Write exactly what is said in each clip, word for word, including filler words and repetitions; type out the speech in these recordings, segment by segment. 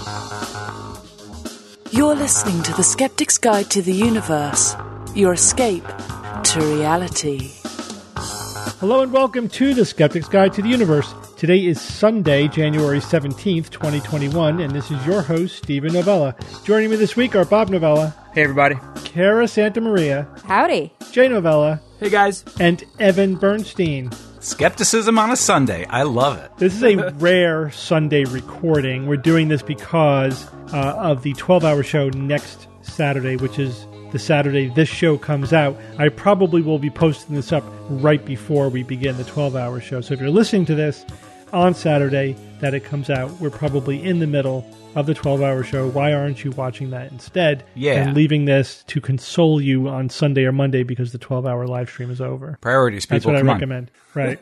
You're listening to The Skeptic's Guide to the Universe, your escape to reality. Hello and welcome to The Skeptic's Guide to the Universe. Today is Sunday, January seventeenth, twenty twenty-one, and this is your host, Stephen Novella. Joining me this week are Bob Novella. Hey, everybody. Kara Santa Maria. Howdy. Jay Novella. Hey, guys. And Evan Bernstein. Skepticism on a Sunday. I love it. This is a rare Sunday recording. We're doing this because uh, of the twelve-hour show next Saturday, which is the Saturday this show comes out. I probably will be posting this up right before we begin the twelve-hour show. So if you're listening to this on Saturday that it comes out, we're probably in the middle of the twelve-hour show. Why aren't you watching that instead? Yeah. And leaving this to console you on Sunday or Monday because the twelve-hour live stream is over. Priorities, people. That's what Come I on. recommend. Right.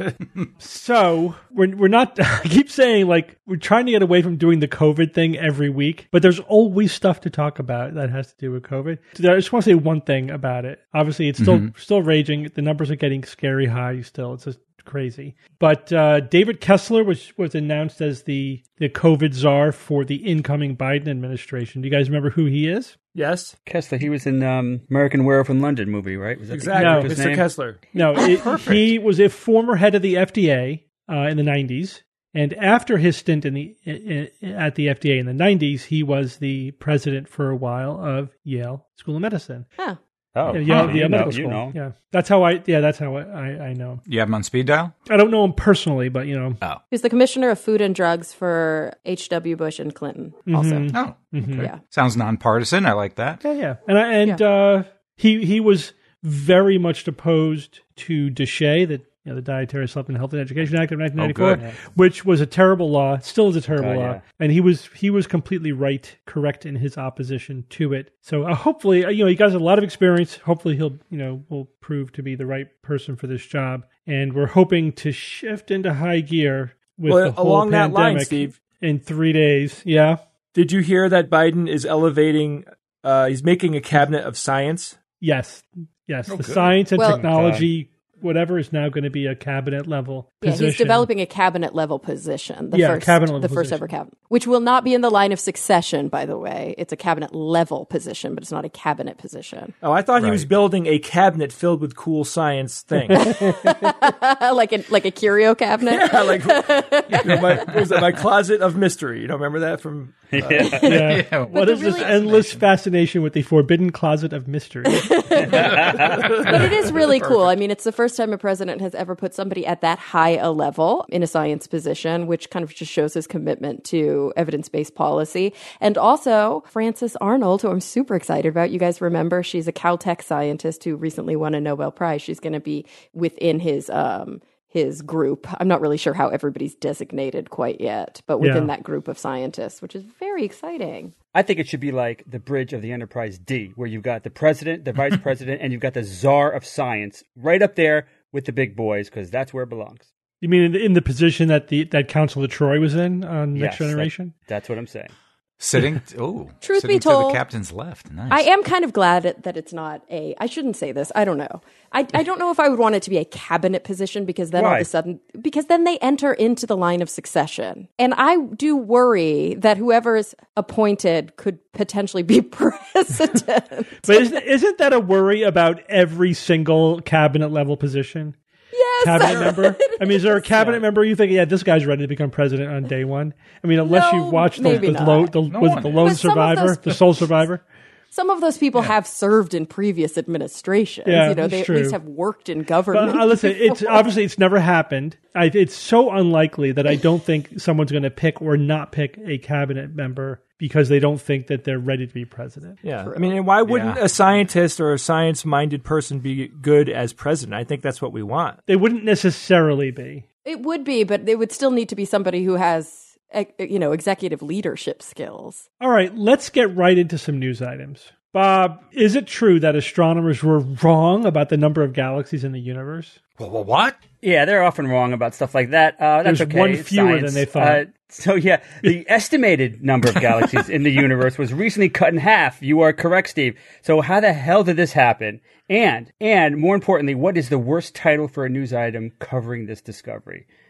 So we're we're not. I keep saying like we're trying to get away from doing the COVID thing every week, but there's always stuff to talk about that has to do with COVID. So I just want to say one thing about it. Obviously, it's still mm-hmm. still raging. The numbers are getting scary high. Still, it's just crazy. But uh, David Kessler was was announced as the the COVID czar for the incoming Biden administration. Do you guys remember who he is? Yes. Kessler, he was in um, American Werewolf in London movie, right? Was that exactly. No. Mister name? Kessler. No, it, he was a former head of the F D A uh, in the nineties. And after his stint in the in, at the F D A in the nineties, he was the president for a while of Yale School of Medicine. Huh. Oh, yeah, huh, the you, medical know, school. you know. Yeah, that's how I. Yeah, that's how I, I, I know. You have him on speed dial? I don't know him personally, but you know. Oh. He's the commissioner of food and drugs for H W Bush and Clinton. Also, Mm-hmm. Oh, Mm-hmm. yeah. sounds nonpartisan. I like that. Yeah, yeah, and I, and Yeah. Uh, he he was very much opposed to DSHEA, the you know, the Dietary Supplement Health and Education Act of nineteen ninety-four, Oh, good. which was a terrible law, still is a terrible God, law, yeah. and he was he was completely right, correct in his opposition to it. So uh, hopefully, uh, you know, he got a lot of experience. Hopefully, he'll you know will prove to be the right person for this job, and we're hoping to shift into high gear with Well, the whole along that line, pandemic Steve. in three days. Yeah. Did you hear that Biden is elevating, uh, he's making a cabinet of science? Yes. Yes. Oh, the good. science and Well- technology, whatever, is now going to be a cabinet level Yeah, position. he's developing a cabinet level position. The Yeah, first, cabinet level the first position. ever cabinet, which will not be in the line of succession. By the way, it's a cabinet level position, but it's not a cabinet position. Oh, I thought he was Right. building a cabinet filled with cool science things. like a like a curio cabinet. Yeah, like you know, my, what was that, my closet of mystery. You don't remember that from? Uh, Yeah. Yeah. What the is this really- endless fascination with the forbidden closet of mystery? But it is really cool. I mean, it's the first time a president has ever put somebody at that high a level in a science position, which kind of just shows his commitment to evidence-based policy. And also, Frances Arnold, who I'm super excited about. You guys remember, she's a Caltech scientist who recently won a Nobel Prize. She's going to be within his um, his group. I'm not really sure how everybody's designated quite yet, but within Yeah. that group of scientists, which is very exciting. I think it should be like the bridge of the Enterprise D, where you've got the president, the vice president, and you've got the czar of science right up there with the big boys, because that's where it belongs. You mean in the, in the position that the that Counselor Troy was in on Next Yes, that- Generation? That's what I'm saying. Sitting, oh, Truth sitting be to told, the captain's left. Nice. I am kind of glad it- that it's not a, I shouldn't say this, I don't know. I, I don't know if I would want it to be a cabinet position because then all Why? of a sudden, because then they enter into the line of succession. And I do worry that whoever is appointed could potentially be president. But isn't, isn't that a worry about every single cabinet level position? Yes. Cabinet member? I mean, is there a cabinet member you think, yeah, this guy's ready to become president on day one? I mean, unless No, you've watched the, maybe the, not. lo, the, No was it one the is. lone But some of survivor, those- the sole survivor. Some of those people have served in previous administrations. Yeah, you know, that's they true. at least have worked in But government. uh, listen, it's before. obviously it's never happened. I, it's so unlikely that I don't think someone's going to pick or not pick a cabinet member because they don't think that they're ready to be president. yeah, I mean, and why wouldn't Yeah. a scientist or a science-minded person be good as president? I think that's what we want. They wouldn't necessarily be. It would be, but it would still need to be somebody who has, eh, you know, executive leadership skills. All right, let's get right into some news items. Bob, is it true that astronomers were wrong about the number of galaxies in the universe? Well, well, what? Yeah, they're often wrong about stuff like that. Uh, that's There's okay. one It's fewer science. than they thought. Uh, so yeah, the estimated number of galaxies in the universe was recently cut in half. You are correct, Steve. So how the hell did this happen? And, and more importantly, what is the worst title for a news item covering this discovery?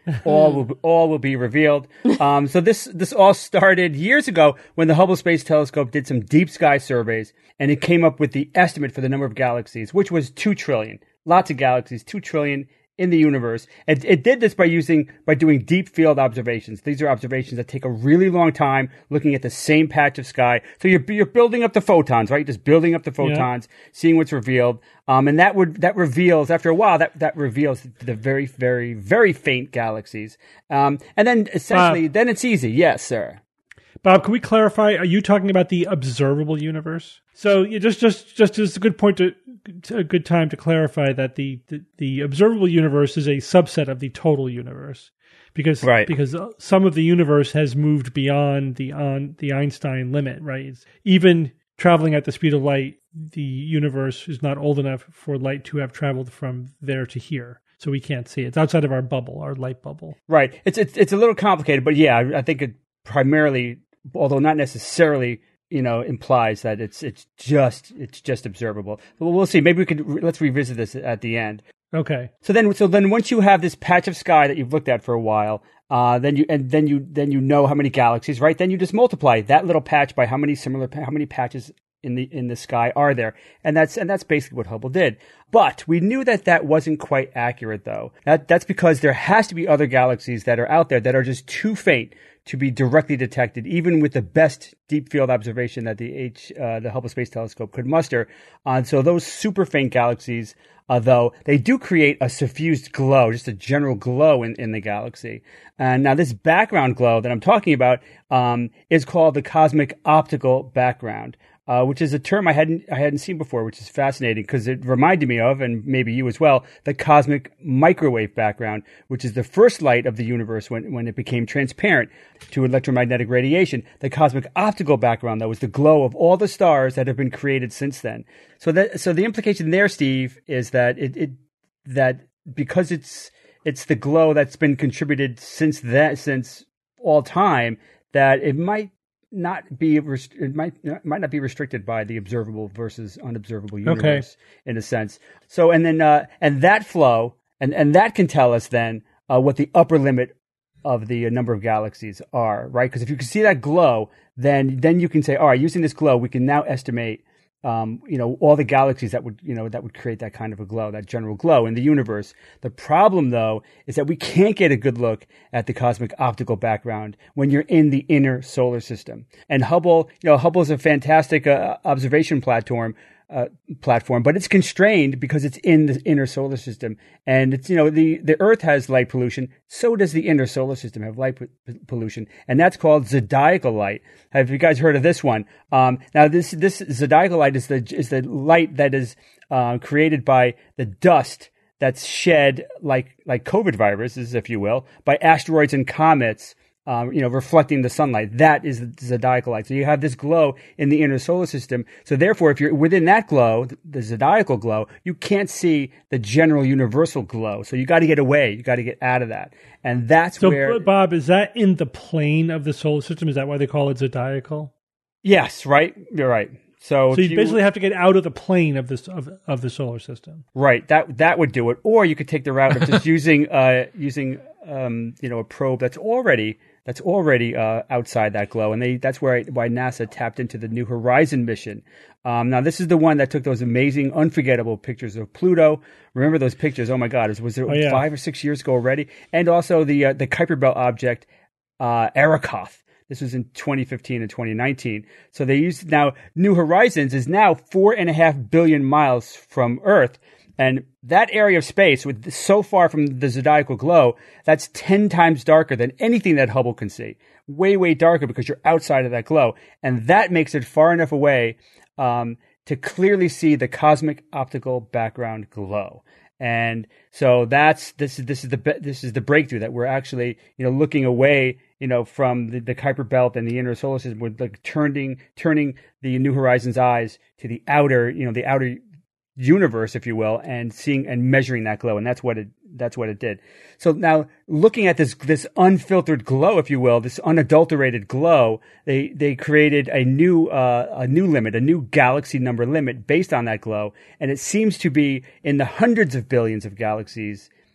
all will be, all will be revealed. Um, so this this all started years ago when the Hubble Space Telescope did some deep sky surveys, and it came up with the estimate for the number of galaxies, which was two trillion. Lots of galaxies, two trillion in the universe. It, it did this by using by doing deep field observations. These are observations that take a really long time, looking at the same patch of sky. So you're you're building up the photons, right? Just building up the photons, yeah. seeing what's revealed. Um, and that would that reveals after a while that that reveals the very very very faint galaxies. Um, and then essentially, Bob, then it's easy. Yes, sir. Bob, can we clarify? Are you talking about the observable universe? So you just just just as a good point to. A good time to clarify that the, the, the observable universe is a subset of the total universe, because right. because some of the universe has moved beyond the on the Einstein limit. Right, it's even traveling at the speed of light, the universe is not old enough for light to have traveled from there to here, so we can't see it. It's outside of our bubble, our light bubble. Right. It's it's it's a little complicated, but yeah, I think it primarily, although not necessarily, you know, implies that it's it's just it's just observable. Well, we'll see. Maybe we could re- let's revisit this at the end. Okay. So then, so then, once you have this patch of sky that you've looked at for a while, uh, then you and then you then you know how many galaxies, right? Then you just multiply that little patch by how many similar how many patches in the in the sky are there, and that's and that's basically what Hubble did. But we knew that that wasn't quite accurate, though. That that's because there has to be other galaxies that are out there that are just too faint to be directly detected, even with the best deep field observation that the H, uh, the Hubble Space Telescope could muster. Uh, so those super faint galaxies, uh, though, they do create a suffused glow, just a general glow in, in the galaxy. And now this background glow that I'm talking about um, is called the cosmic optical background. Uh, which is a term I hadn't I hadn't seen before, which is fascinating because it reminded me of, and maybe you as well, the cosmic microwave background, which is the first light of the universe when, when it became transparent to electromagnetic radiation. The cosmic optical background, though, was the glow of all the stars that have been created since then. So that so the implication there, Steve, is that it, it that because it's it's the glow that's been contributed since that since all time, that it might not be it might it might not be restricted by the observable versus unobservable universe, okay, in a sense. So and then uh, and that flow and and that can tell us then uh, what the upper limit of the number of galaxies are, right? Because if you can see that glow, then then you can say, all right, using this glow, we can now estimate Um, you know, all the galaxies that would, you know, that would create that kind of a glow, that general glow in the universe. The problem, though, is that we can't get a good look at the cosmic optical background when you're in the inner solar system. And Hubble, you know, Hubble is a fantastic uh, observation platform, uh, platform, but it's constrained because it's in the inner solar system. And it's, you know, the, the Earth has light pollution. So does the inner solar system have light p- pollution. And that's called zodiacal light. Have you guys heard of this one? Um, now this, this zodiacal light is the, is the light that is, uh, created by the dust that's shed like, like COVID viruses, if you will, by asteroids and comets. Um, you know, reflecting the sunlight. That is the zodiacal light. So you have this glow in the inner solar system. So therefore, if you're within that glow, the zodiacal glow, you can't see the general universal glow. So you got to get away. You got to get out of that. And that's so, where... So, Bob, is that in the plane of the solar system? Is that why they call it zodiacal? Yes, right? You're right. So, so you, you basically have to get out of the plane of this of, of the solar system. Right. That that would do it. Or you could take the route of just using uh, using um, you know, a probe that's already... That's already uh, outside that glow, and they that's where why NASA tapped into the New Horizon mission. Um, now, this is the one that took those amazing, unforgettable pictures of Pluto. Remember those pictures? Oh my God, was, was it oh, yeah. five or six years ago already? And also the uh, the Kuiper Belt object, uh, Arrokoth. This was in twenty fifteen and twenty nineteen. So they used now New Horizons is now four and a half billion miles from Earth. And that area of space, with so far from the zodiacal glow, that's ten times darker than anything that Hubble can see. Way, way darker because you're outside of that glow. And that makes it far enough away um, to clearly see the cosmic optical background glow. And so that's this is this is the this is the breakthrough that we're actually, you know, looking away, you know, from the, the Kuiper Belt and the inner solar system. We're like turning turning the New Horizons eyes to the outer, you know, the outer universe, if you will, and seeing and measuring that glow, and that's what it that's what it did. So now, looking at this this unfiltered glow, if you will, this unadulterated glow, they they created a new uh, a new limit, a new galaxy number limit based on that glow, and it seems to be in the hundreds of billions of galaxies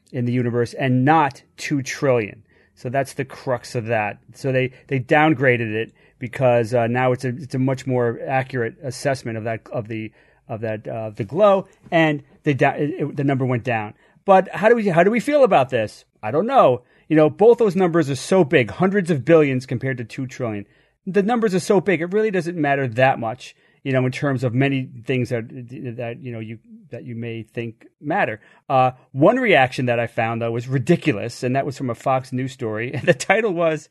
in the universe and not two trillion. So that's the crux of that. So they, they downgraded it because uh, now it's a it's a much more accurate assessment of that of the of that uh, the glow, and the da- it, it, the number went down. But how do we how do we feel about this? I don't know. You know, both those numbers are so big, hundreds of billions compared to two trillion. The numbers are so big, it really doesn't matter that much. You know, in terms of many things that that you know you that you may think matter. Uh, one reaction that I found though was ridiculous, and that was from a Fox News story. And the title was,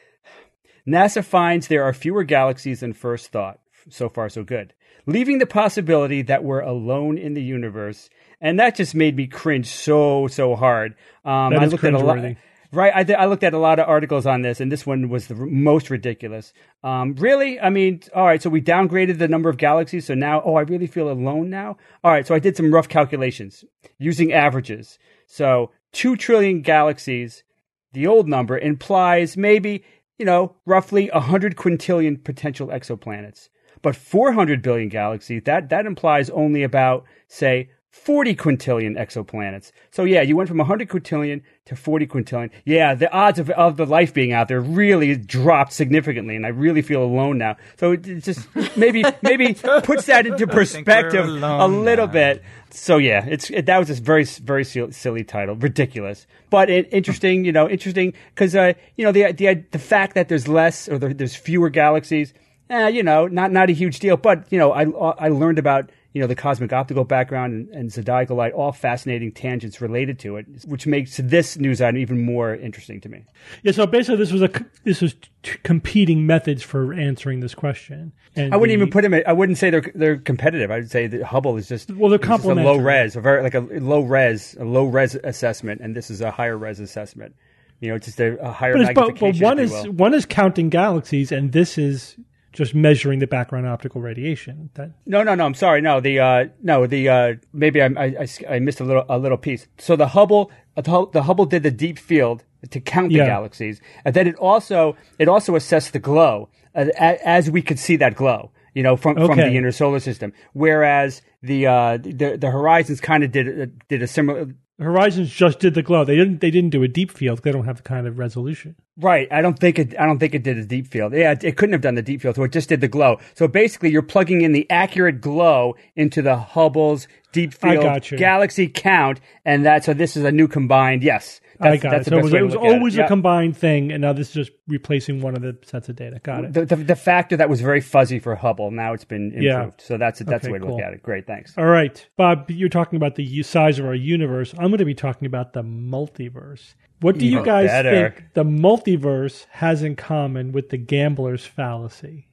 "NASA finds there are fewer galaxies than first thought. So far, so good. Leaving the possibility that we're alone in the universe." And that just made me cringe so so hard. Um, that I is looked at a lot. cringeworthy. Right, I, th- I looked at a lot of articles on this, and this one was the r- most ridiculous. Um, really? I mean, all right, so we downgraded the number of galaxies, so now, oh, I really feel alone now? All right, so I did some rough calculations using averages. So two trillion galaxies, the old number, implies maybe, you know, roughly one hundred quintillion potential exoplanets. But four hundred billion galaxies, that, that implies only about, say, forty quintillion exoplanets. So yeah, you went from one hundred quintillion to forty quintillion. Yeah, the odds of, of the life being out there really dropped significantly, and I really feel alone now. So it, it just maybe maybe puts that into perspective a little now. bit. So yeah, it's it, that was a very very silly title, ridiculous, but it, interesting. You know, interesting because uh, you know the the the fact that there's less or there, there's fewer galaxies. Eh, you know, not not a huge deal, but you know, I I learned about you know the cosmic optical background and, and zodiacal light, all fascinating tangents related to it, which makes this news item even more interesting to me. Yeah, so basically, this was a this was t- competing methods for answering this question. And I wouldn't the, even put them. I wouldn't say they're they're competitive. I would say that Hubble is just Well, they're it's just a low complementary. res, a very like a low res, a low res assessment, and this is a higher res assessment. You know, it's just a, a higher but, it's, but, magnification. but one if is you will. one is counting galaxies, and this is just measuring the background optical radiation. That No, no, no. I'm sorry. No, the uh, no, the uh, maybe I, I, I, I missed a little a little piece. So the Hubble, the Hubble did the deep field to count the Yeah. galaxies, and then it also it also assessed the glow uh, a- as we could see that glow, you know, from from Okay. the inner solar system. Whereas the uh, the the Horizons kind of did uh, did a similar. Horizons just did the glow. They didn't. They didn't do a deep field. They don't have the kind of resolution. Right. I don't think it. I don't think it did a deep field. Yeah, it, it couldn't have done the deep field. So it just did the glow. So basically, you're plugging in the accurate glow into the Hubble's deep I field got you. galaxy count, and that. So this is a new combined. Yes, I that's, got that's it. the So it best was, way it to was look at always it. a Yeah. combined thing, and now this is just replacing one of the sets of data. Got it. The, the the factor that was very fuzzy for Hubble, now it's been improved. Yeah. So that's that's Okay, the way to cool. look at it. Great, thanks. All right, Bob, you're talking about the u- size of our universe. I'm going to be talking about the multiverse. What do you Even guys better. think the multiverse has in common with the gambler's fallacy?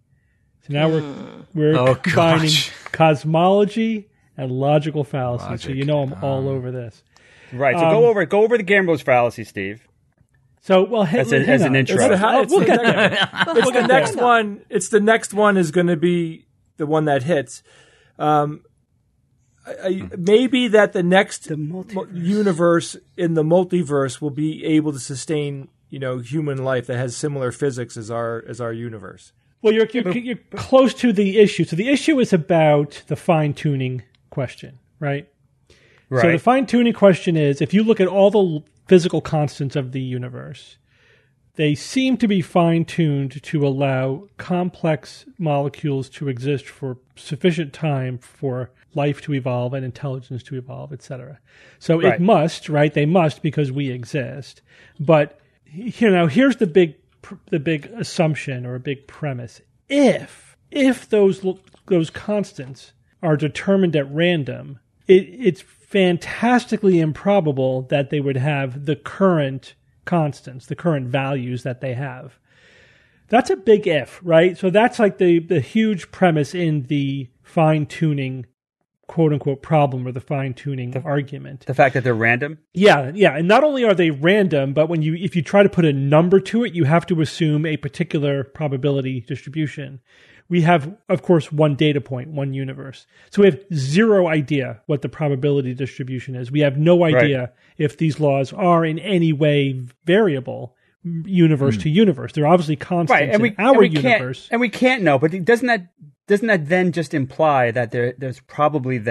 So now we're we're Oh, combining gosh. cosmology and logical fallacy. So Logic. you know I'm all over this. Right. So Um, go over go over the gambler's fallacy, Steve. So well, hey, As a- hang as an on. intro. It's the- It's the- oh, it's we'll the get next- there. It's the next one. It's the next one is going to be the one that hits. Um, I, I, maybe that the next mo- universe in the multiverse will be able to sustain, you know, human life that has similar physics as our as our universe. Well, you're, you're, you're close to the issue. So the issue is about the fine tuning question, right? Right. So the fine tuning question is, if you look at all the physical constants of the universe, they seem to be fine tuned to allow complex molecules to exist for sufficient time for life to evolve and intelligence to evolve, et cetera. So Right. it must, right? They must because we exist. But you know, here's the big the big assumption or a big premise. If if those those constants are determined at random, it, it's fantastically improbable that they would have the current constants, the current values that they have. That's a big if, right? So that's like the, the huge premise in the fine-tuning, quote-unquote, problem or the fine-tuning argument. The fact that they're random. Yeah, yeah. And not only are they random, but when you if you try to put a number to it, you have to assume a particular probability distribution. We have, of course, one data point, one universe. So we have zero idea what the probability distribution is. We have no idea Right. if these laws are in any way variable universe to universe. They're obviously constants Right, and we, in our and we universe. can't, and we can't know. But doesn't that doesn't that then just imply that there there's probably then,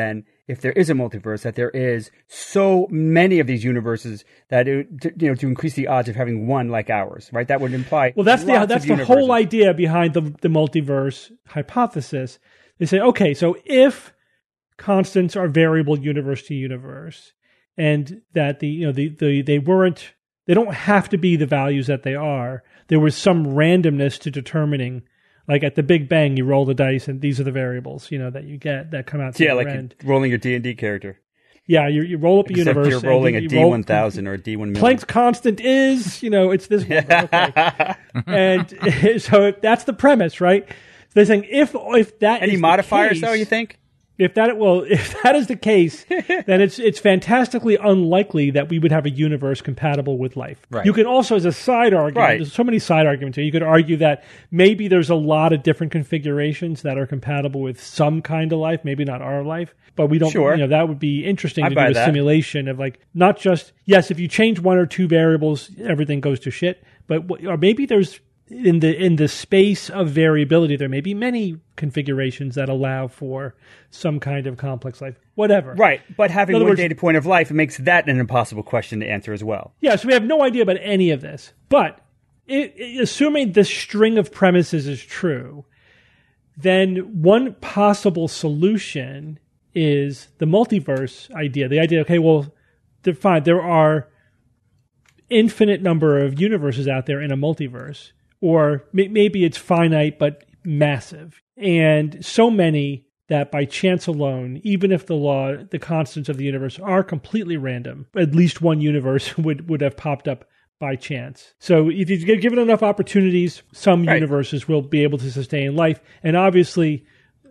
if there is a multiverse, that there is so many of these universes that it, you know, to increase the odds of having one like ours, right? That would imply Well, that's the lots that's of the universes. whole idea behind the the multiverse hypothesis. They say, okay, so if constants are variable universe to universe, and that the you know the, the they weren't they don't have to be the values that they are. There was some randomness to determining. Like at the Big Bang, you roll the dice, and these are the variables, you know, that you get that come out. To Yeah, the like end. you're rolling your D and D character. Yeah, you you roll up a Except universe. you're rolling and a you D roll- one thousand or a D one million. Planck's constant is, you know, it's this one. Okay. And so that's the premise, right? So they're saying if if that Any is the modifiers, case, though, you think? If that well, if that is the case, then it's it's fantastically unlikely that we would have a universe compatible with life. Right. You can also, as a side argument, Right. there's so many side arguments here. You could argue that maybe there's a lot of different configurations that are compatible with some kind of life, maybe not our life, but we don't. Sure. You know, that would be interesting I to buy do a that. simulation of like not just yes, if you change one or two variables, everything goes to shit, but what- or maybe there's. In the in the space of variability, there may be many configurations that allow for some kind of complex life. Whatever. Right, but having In other one words- data point of life, it makes that an impossible question to answer as well. Yeah, so we have no idea about any of this. But it, it- assuming this string of premises is true, then one possible solution is the multiverse idea. The idea, okay, well, they're fine. There are infinite number of universes out there in a multiverse. Or may- maybe it's finite but massive. And so many that by chance alone, even if the law, the constants of the universe are completely random, at least one universe would, would have popped up by chance. So if you get given enough opportunities, some Right. universes will be able to sustain life. And obviously,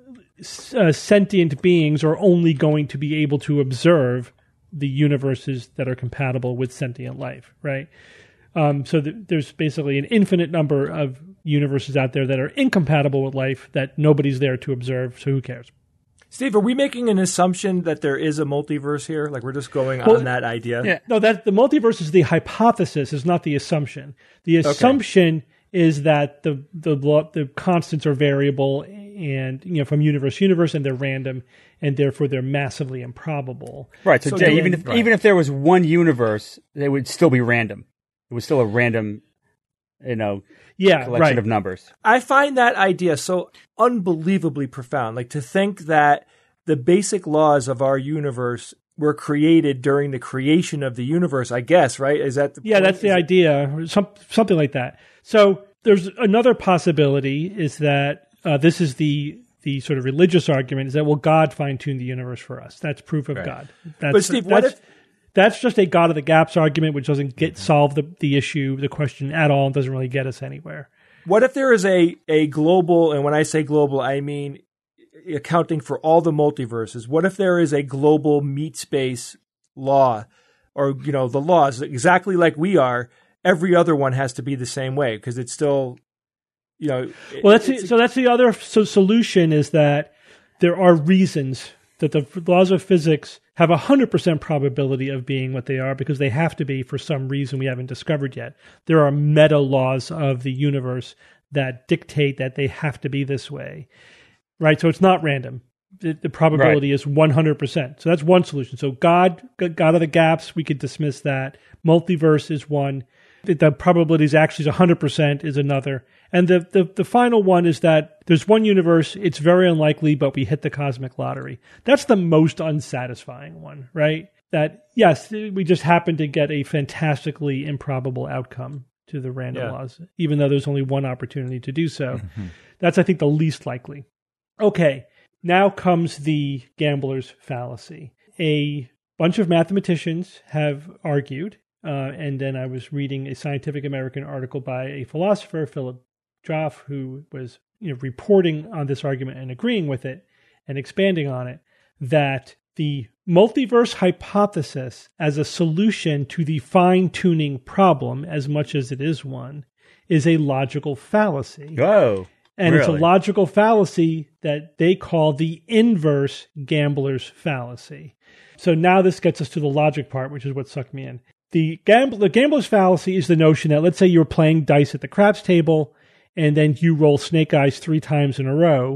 uh, sentient beings are only going to be able to observe the universes that are compatible with sentient life, right? Um, so th- there's basically an infinite number of universes out there that are incompatible with life that nobody's there to observe. So who cares? Steve, are we making an assumption that there is a multiverse here? Like we're just going Well, on that idea? yeah. No, that the multiverse is the hypothesis, is not the assumption. The assumption is that the the lo- the constants are variable, and you know from universe to universe, and they're random, and therefore they're massively improbable. Right, so, So Jay, then- even if right. even if there was one universe, it would still be random. It was still a random, you know, Yeah, collection right. of numbers. I find that idea so unbelievably profound. Like to think that the basic laws of our universe were created during the creation of the universe, I guess, right? Is that the Yeah, point? that's the Is- idea, or some, something like that. So there's another possibility is that uh, this is the the sort of religious argument is that well, God fine tuned the universe for us. That's proof of Right. God. That's, But Steve, what that's, if that's just a God of the gaps argument, which doesn't get solve the the issue, the question at all, and doesn't really get us anywhere. what if there is a a global, and when I say global, I mean accounting for all the multiverses. What if there is a global meat space law, or you know the laws exactly like we are? Every other one has to be the same way because it's still, you know. Well, that's it's- the, so. That's the other so solution is that there are reasons that the laws of physics have a hundred percent probability of being what they are because they have to be for some reason we haven't discovered yet. There are meta laws of the universe that dictate that they have to be this way, right? So it's not random. The, the probability is one hundred percent. So that's one solution. So God, God of the gaps, we could dismiss that. Multiverse is one. The, the probability is actually one hundred percent is another. And the, the, the final one is that there's one universe, it's very unlikely, but we hit the cosmic lottery. That's the most unsatisfying one, right? That, yes, we just happen to get a fantastically improbable outcome to the random Yeah. laws, even though there's only one opportunity to do so. That's, I think, the least likely. Okay, now comes the gambler's fallacy. A bunch of mathematicians have argued, uh, and then I was reading a Scientific American article by a philosopher, Philip Joff, who was you know, reporting on this argument and agreeing with it and expanding on it, that the multiverse hypothesis as a solution to the fine-tuning problem, as much as it is one, is a logical fallacy. Oh, And it's a really? logical fallacy that they call the inverse gambler's fallacy. So now this gets us to the logic part, which is what sucked me in. The, gamble, the gambler's fallacy is the notion that let's say you're playing dice at the craps table and then you roll snake eyes three times in a row.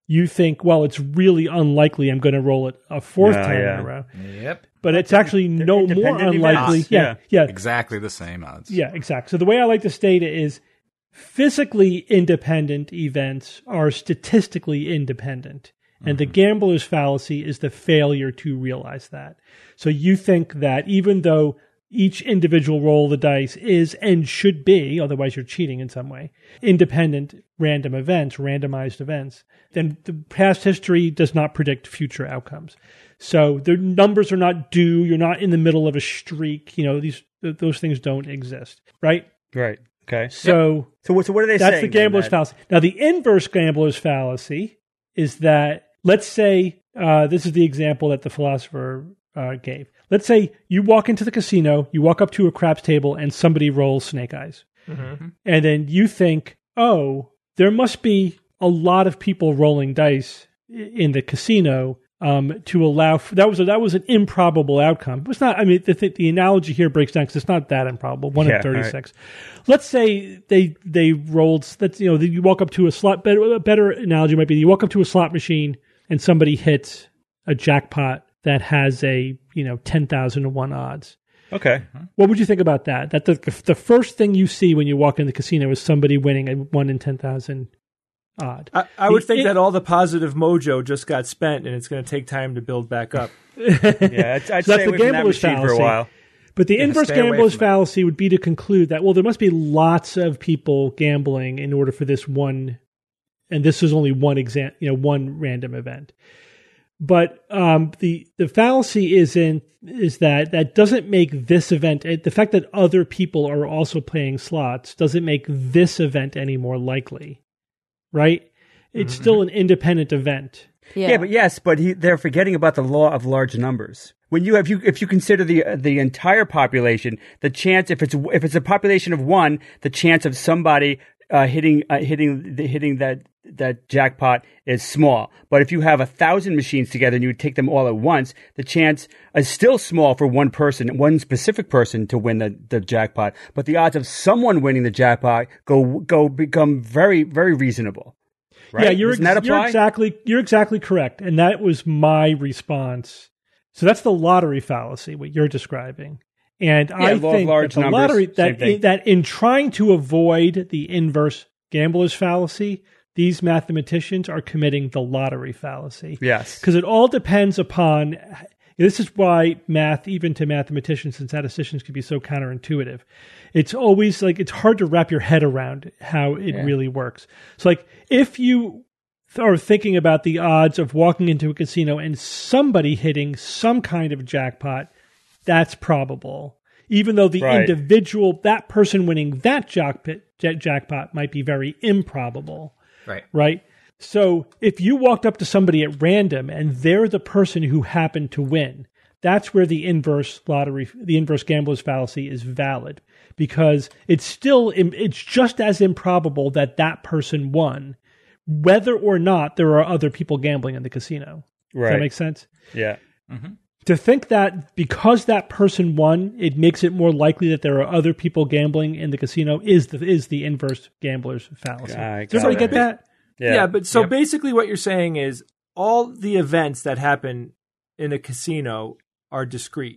you think, well, it's really unlikely I'm going to roll it a fourth Yeah, time yeah. in a row. Yep. But it's actually they're no more independent unlikely. events. Yeah, yeah, Exactly the same odds. yeah, exactly. So the way I like to state it is physically independent events are statistically independent. And the gambler's fallacy is the failure to realize that. So you think that even though each individual roll of the dice is and should be, otherwise you're cheating in some way, independent random events, randomized events, then the past history does not predict future outcomes. So the numbers are not due. You're not in the middle of a streak. You know, these th- those things don't exist, right? Right. Okay. So So what, so what are they that's saying? the gambler's then, fallacy. Now, the inverse gambler's fallacy is that, let's say, uh, this is the example that the philosopher uh, gave. Let's say you walk into the casino, you walk up to a craps table, and somebody rolls snake eyes. Mm-hmm. And then you think, oh, there must be a lot of people rolling dice i- in the casino um, to allow for, that was a, that was an improbable outcome. It's not. I mean, the, the analogy here breaks down because it's not that improbable. One Yeah, in thirty-six. Let's say they they rolled. That's you know you walk up to a slot. Better, a better analogy might be you walk up to a slot machine and somebody hits a jackpot that has a you know ten thousand to one odds. Okay. What would you think about that? That the the first thing you see when you walk in the casino is somebody winning a one in ten thousand odd. I, I would The- think it- that all the positive mojo just got spent, and it's going to take time to build back up. Yeah, I'd, I'd So that's stay the away from that gambler's machine for a fallacy. while. But the inverse stay away gambler's from it. fallacy would be to conclude that, well, there must be lots of people gambling in order for this one, and this is only one exam, you know, one random event. But um, the the fallacy is in is that that doesn't make this event. The fact that other people are also playing slots doesn't make this event any more likely, right? It's still an independent event. Yeah. Yeah, but yes, but he, they're forgetting about the law of large numbers. When you have you if you consider the uh, the entire population, the chance if it's if it's a population of one, the chance of somebody uh, hitting uh, hitting the, hitting that that jackpot is small. But if you have a thousand machines together and you take them all at once, the chance is still small for one person, one specific person to win the, the jackpot. But the odds of someone winning the jackpot go go become very very reasonable. Right? Yeah, you're, Doesn't that ex- you're apply? exactly you're exactly correct, and that was my response. So that's the lottery fallacy, what you're describing, and I law of think large that the numbers, lottery same that thing. that in trying to avoid the inverse gambler's fallacy, these mathematicians are committing the lottery fallacy. Yes. Because it all depends upon. This is why math, even to mathematicians and statisticians, can be so counterintuitive. It's always like it's hard to wrap your head around how it really works. So, like, if you th- are thinking about the odds of walking into a casino and somebody hitting some kind of jackpot, that's probable. Even though the Right. individual, that person winning that jackpot, jackpot might be very improbable. Right. Right? So if you walked up to somebody at random and they're the person who happened to win, that's where the inverse lottery, the inverse gambler's fallacy is valid, because it's still, it's just as improbable that that person won, whether or not there are other people gambling in the casino. Does Right. that make sense? Yeah. To think that because that person won, it makes it more likely that there are other people gambling in the casino is the is the inverse gambler's fallacy. I Does everybody got get it. that? Yeah, but so Yep. basically what you're saying is all the events that happen in a casino are discrete.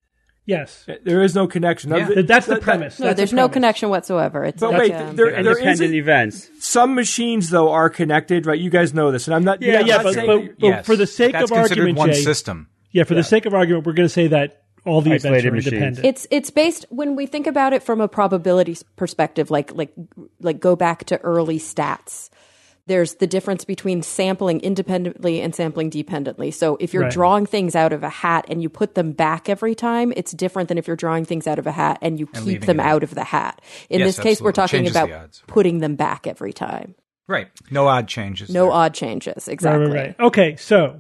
Yes. There is no connection. Yeah. Th- That's the that- premise. No, That's there's the no premise. connection whatsoever. It's But like, wait, um, there- They're there independent isn't- events. Some machines, though, are connected, right? You guys know this, and I'm not. Yeah, Yeah, I'm yeah, not but, saying but, that- but Yes. for the sake That's of considered argument, one Jay, system. yeah, for the sake of argument, we're going to say that all the events Isolated are machines. independent. It's it's based when we think about it from a probability s- perspective, like like like go back to early stats. There's the difference between sampling independently and sampling dependently. So if you're Right. drawing things out of a hat and you put them back every time, it's different than if you're drawing things out of a hat and you keep leaving them it out of the hat. In Yes, this case, we're absolutely. talking Changes about the odds. putting them back every time. Right. No odd changes. No there. odd changes. Right, Exactly. right, right. Okay, so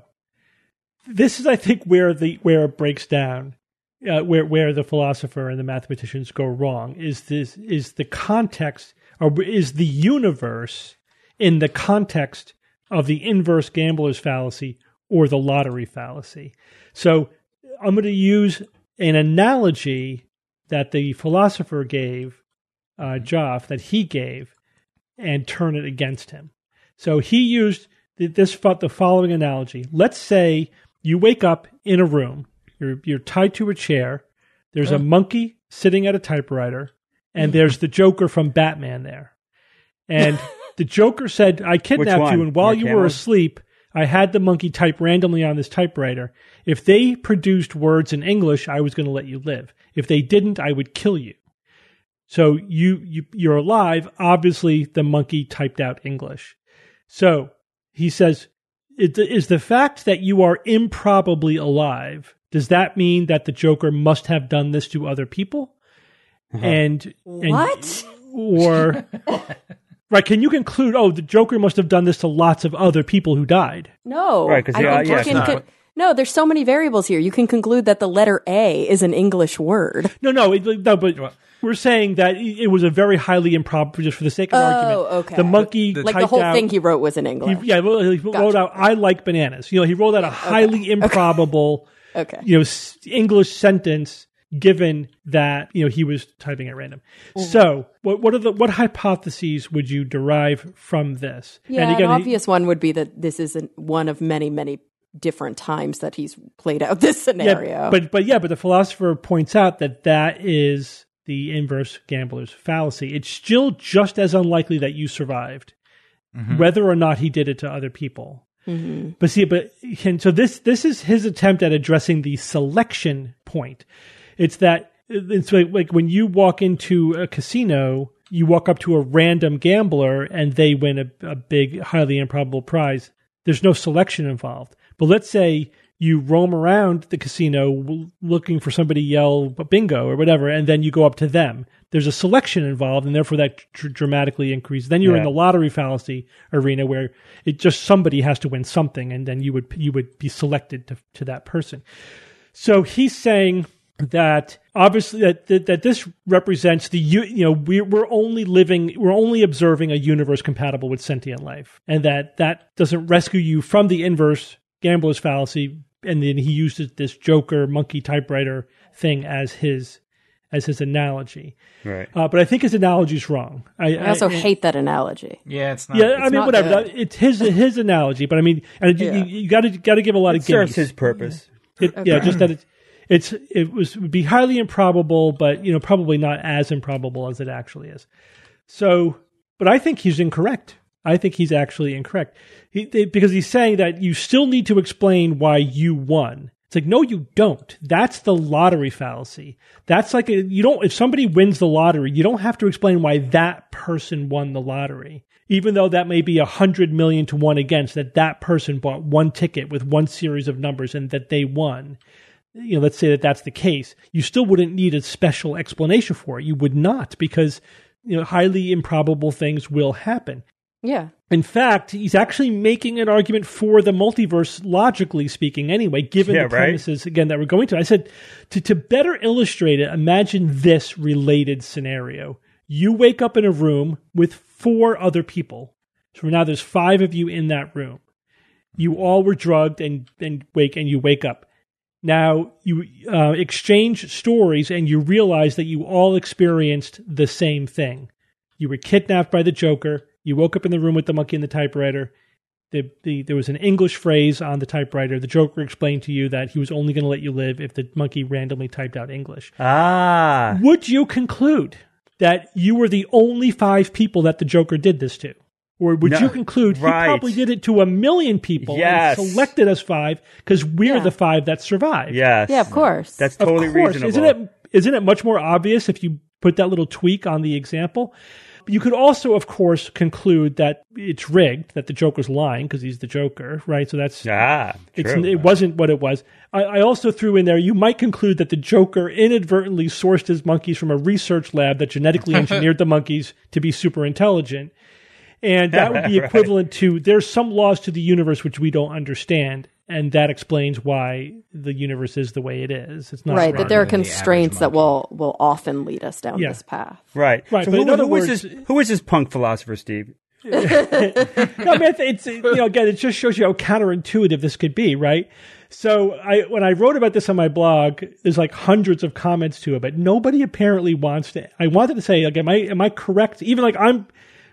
this is, I think, where the where it breaks down, uh, where where the philosopher and the mathematicians go wrong is this is the context, or is the universe in the context of the inverse gambler's fallacy or the lottery fallacy. So I'm going to use an analogy that the philosopher gave, uh, Joff, that he gave, and turn it against him. So he used this the following analogy. Let's say you wake up in a room. You're you're tied to a chair. There's a monkey sitting at a typewriter, and there's the Joker from Batman there. And the Joker said, "I kidnapped you, and while Mark you Hamill? were asleep, I had the monkey type randomly on this typewriter. If they produced words in English, I was going to let you live. If they didn't, I would kill you. So you, you you're alive. Obviously, the monkey typed out English. So he says, it, is the fact that you are improbably alive, does that mean that the Joker must have done this to other people? Uh-huh. And, and What? Or right? Can you conclude? Oh, the Joker must have done this to lots of other people who died. No, Right, 'cause, I yeah, think yeah, you it's can not. con- no, there's so many variables here. You can conclude that the letter A is an English word. No, no, it, no. But we're saying that it was a very highly improbable, just for the sake of Oh, argument. okay. The monkey Like the typed whole out, thing he wrote was in English. He, yeah, well, he wrote Gotcha. out, "I like bananas." You know, he wrote out a highly improbable, Okay. you know, s- English sentence. Given that you know he was typing at random, so what what are the what hypotheses would you derive from this? Yeah, and again, an obvious one would be that this is an, one of many, many different times that he's played out this scenario. Yeah, but but yeah, but the philosopher points out that that is the inverse gambler's fallacy. It's still just as unlikely that you survived, mm-hmm. whether or not he did it to other people. Mm-hmm. But see, but and so this this is his attempt at addressing the selection point. It's that it's like, like when you walk into a casino, you walk up to a random gambler and they win a, a big, highly improbable prize. There's no selection involved. But let's say you roam around the casino w- looking for somebody to yell bingo or whatever, and then you go up to them. There's a selection involved, and therefore that dr- dramatically increases. Then you're Yeah. in the lottery fallacy arena where it just somebody has to win something, and then you would you would be selected to, to that person. So he's saying that obviously that, that that this represents the you know we're we're only living we're only observing a universe compatible with sentient life, and that that doesn't rescue you from the inverse gambler's fallacy. And then he uses this Joker monkey typewriter thing as his as his analogy. Right. Uh, but I think his analogy is wrong. I, I also I, hate that analogy. Yeah, it's not. Yeah, it's I mean, not whatever. good. It's his his analogy, but I mean, and you, Yeah. you got to got to give a lot It of serves gimmies. his purpose. It, Yeah, just that it's it's it was would be highly improbable, but you know probably not as improbable as it actually is. So, but I think he's incorrect. I think he's actually incorrect he, they, because he's saying that you still need to explain why you won. It's like, no, you don't. That's the lottery fallacy. That's like a, you don't. If somebody wins the lottery, you don't have to explain why that person won the lottery, even though that may be a hundred million to one against that that person bought one ticket with one series of numbers and that they won. You know, let's say that that's the case. You still wouldn't need a special explanation for it. You would not, because you know highly improbable things will happen. Yeah. In fact, he's actually making an argument for the multiverse, logically speaking, anyway, given Yeah, the right? premises, again, that we're going to. I said, to, to better illustrate it, imagine this related scenario. You wake up in a room with four other people. So now there's five of you in that room. You all were drugged and, and wake and you wake up. Now you uh, exchange stories and you realize that you all experienced the same thing. You were kidnapped by the Joker. You woke up in the room with the monkey and the typewriter. The, the, there was an English phrase on the typewriter. The Joker explained to you that he was only going to let you live if the monkey randomly typed out English. Ah. Would you conclude that you were the only five people that the Joker did this to? Or would No, you conclude right. he probably did it to a million people Yes. and selected us five because we're Yeah. the five that survived? Yes. Yeah, of course. That's Of totally course. reasonable. Isn't it, isn't it much more obvious if you put that little tweak on the example? You could also, of course, conclude that it's rigged, that the Joker's lying because he's the Joker, right? So that's Ah, it's, true. it wasn't what it was. I, I also threw in there, you might conclude that the Joker inadvertently sourced his monkeys from a research lab that genetically engineered the monkeys to be super intelligent. And that would be Right. equivalent to there's some laws to the universe which we don't understand. And that explains why the universe is the way it is. It's not right, that there are than the constraints average that will will often lead us down Yeah. this path. Right. Right, So but who, in other who is words- this, who is this punk philosopher, Steve? No, I mean, it's, you know, again, it just shows you how counterintuitive this could be, right? So I, when I wrote about this on my blog, there's like hundreds of comments to it, but nobody apparently wants to. I wanted to say, like, am I, am I correct? Even like I'm,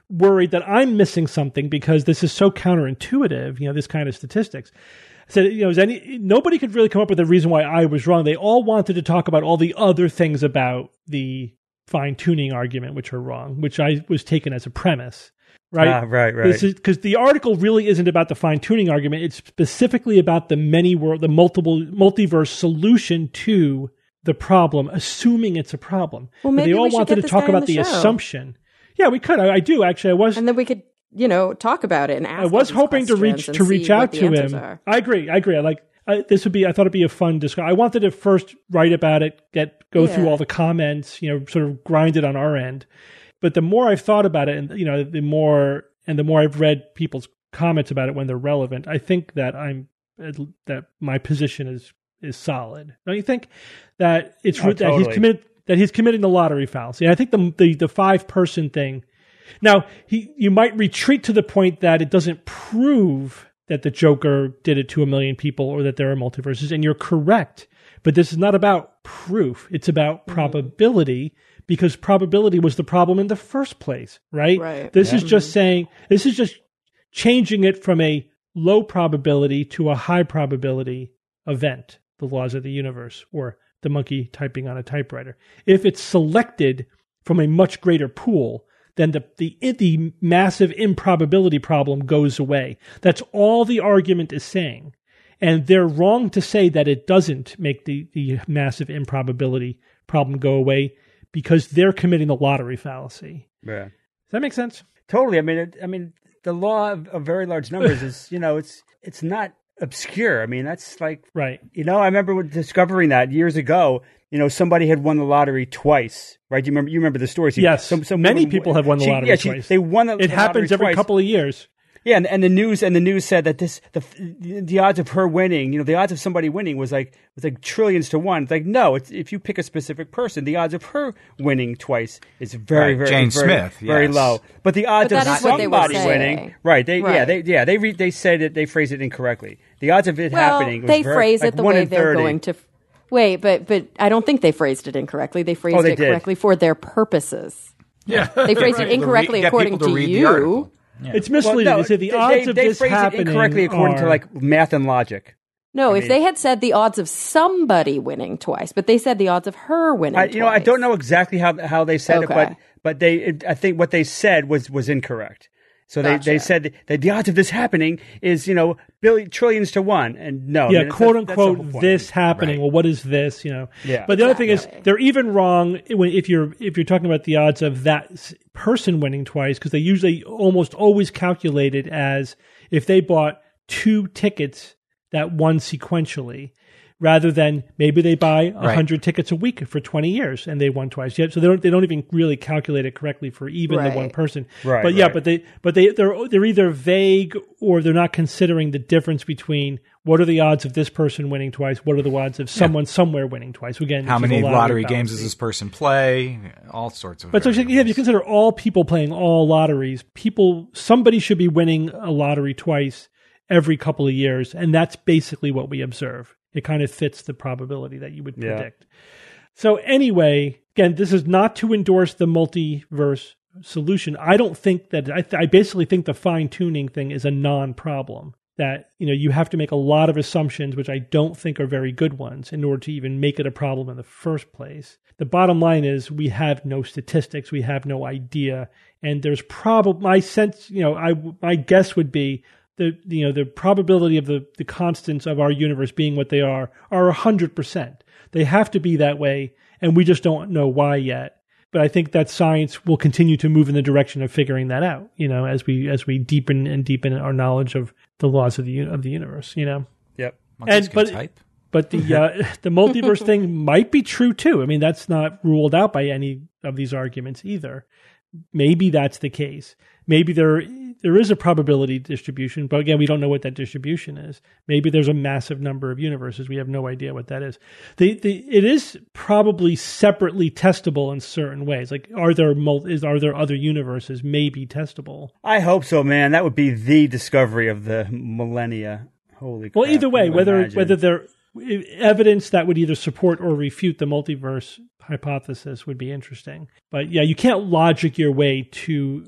worried that I'm missing something because this is so counterintuitive, you know, this kind of statistics. I said, you know, is any, nobody could really come up with a reason why I was wrong. They all wanted to talk about all the other things about the fine-tuning argument, which are wrong, which I was taken as a premise. Right, ah, right, right. Because the article really isn't about the fine-tuning argument. It's specifically about the many world, the multiple multiverse solution to the problem, assuming it's a problem. Well, but maybe they all we should wanted get to this talk guy on about the the show. assumption. Yeah, we could. I, I do actually. I was. And then we could, you know, talk about it and ask. I was all hoping these to reach questions to and reach see out what the to answers him. are. I agree. I agree. I like I, this would be. I thought it'd be a fun discussion. I wanted to first write about it, get go Yeah. through all the comments, you know, sort of grind it on our end. But the more I've thought about it, and you know, the more and the more I've read people's comments about it when they're relevant, I think that I'm that my position is is solid. Don't you think that it's Oh, that totally. he's committed that he's committing the lottery fallacy? I think the the, the five person thing. Now he you might retreat to the point that it doesn't prove that the Joker did it to a million people or that there are multiverses, and you're correct. But this is not about proof; it's about probability. Because probability was the problem in the first place, right? Right. This Yeah. is just saying, this is just changing it from a low probability to a high probability event, the laws of the universe, or the monkey typing on a typewriter. If it's selected from a much greater pool, then the, the, the massive improbability problem goes away. That's all the argument is saying. And they're wrong to say that it doesn't make the, the massive improbability problem go away, because they're committing the lottery fallacy. Yeah. Does that make sense? Totally. I mean, it, I mean, the law of, of very large numbers is, you know, it's it's not obscure. I mean, that's like, Right. you know, I remember discovering that years ago. You know, somebody had won the lottery twice, right? You remember? You remember the story? So Yes. some, some Many woman- people have won the she- lottery yeah, she- twice. They won the, It the happens lottery every twice. couple of years. Yeah, and, and the news and the news said that this the the odds of her winning, you know, the odds of somebody winning was like was like trillions to one. It's like no, it's if you pick a specific person, the odds of her winning twice is very Right, very Jane very, Smith, very yes. low. But the odds But of that is what they were somebody saying. winning, right? They yeah Right. they yeah they re, they said it they phrased it incorrectly. The odds of it Well, happening was they very, phrase like it the one way in they're thirty. going to. Wait, but but I don't think they phrased it incorrectly. They phrased Oh, they it did. correctly for their purposes. Yeah. They phrased Right. it incorrectly Get according people to, read the you. article. It's Well, misleading. no, they say the they, odds they, of they this phrased happening it incorrectly according are, to like math and logic. No, I if mean- they had said the odds of somebody winning twice, but they said the odds of her winning I, you know, I twice. don't know exactly how how they said Okay. it, but but they it, I think what they said was was incorrect. So they, they Gotcha. said that the odds of this happening is, you know, billion, trillions to one. And no. I yeah, mean, that's- quote that's- that's the unquote, whole point. this happening. Right. Well, what is this? You know. Yeah. But the other thing is, Exactly. they're even wrong when if you're if you're talking about the odds of that s- person winning twice, because they usually almost always calculate it as if they bought two tickets that won sequentially, rather than maybe they buy a Right. hundred tickets a week for twenty years and they won twice. Yeah, so they don't they don't even really calculate it correctly for even Right. the one person. Right, But yeah, right. but they but they they're they're either vague or they're not considering the difference between what are the odds of this person winning twice, what are the odds of someone somewhere winning twice. Again, How this is many a lottery games fallacy. does this person play? All sorts of. But so yeah, if you variables. consider all people playing all lotteries, people somebody should be winning a lottery twice every couple of years, and that's basically what we observe. It kind of fits the probability that you would Yeah. predict. So anyway, again, this is not to endorse the multiverse solution. I don't think that I, th- I basically think the fine tuning thing is a non-problem. That you know you have to make a lot of assumptions, which I don't think are very good ones, in order to even make it a problem in the first place. The bottom line is we have no statistics, we have no idea, and there's probably my sense. You know, I my guess would be the you know the probability of the the constants of our universe being what they are are a hundred percent. They have to be that way, and we just don't know why yet. But I think that science will continue to move in the direction of figuring that out. You know, as we as we deepen and deepen our knowledge of the laws of the uni- of the universe. You know, Yep. Monkeys and- can but- type. but the uh, the multiverse thing might be true too. I mean, that's not ruled out by any of these arguments either. Maybe that's the case. Maybe there there is a probability distribution, but again, we don't know what that distribution is. Maybe there's a massive number of universes. We have no idea what that is. The the it is probably separately testable in certain ways. Like, are there mul- is are there other universes maybe testable? I hope so, man. That would be the discovery of the millennia. Holy Well, crap. either way, Can you whether imagine? whether there evidence that would either support or refute the multiverse hypothesis would be interesting. But yeah, you can't logic your way to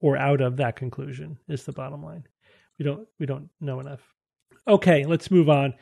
or out of that conclusion is the bottom line. We don't we don't know enough. Okay, let's move on.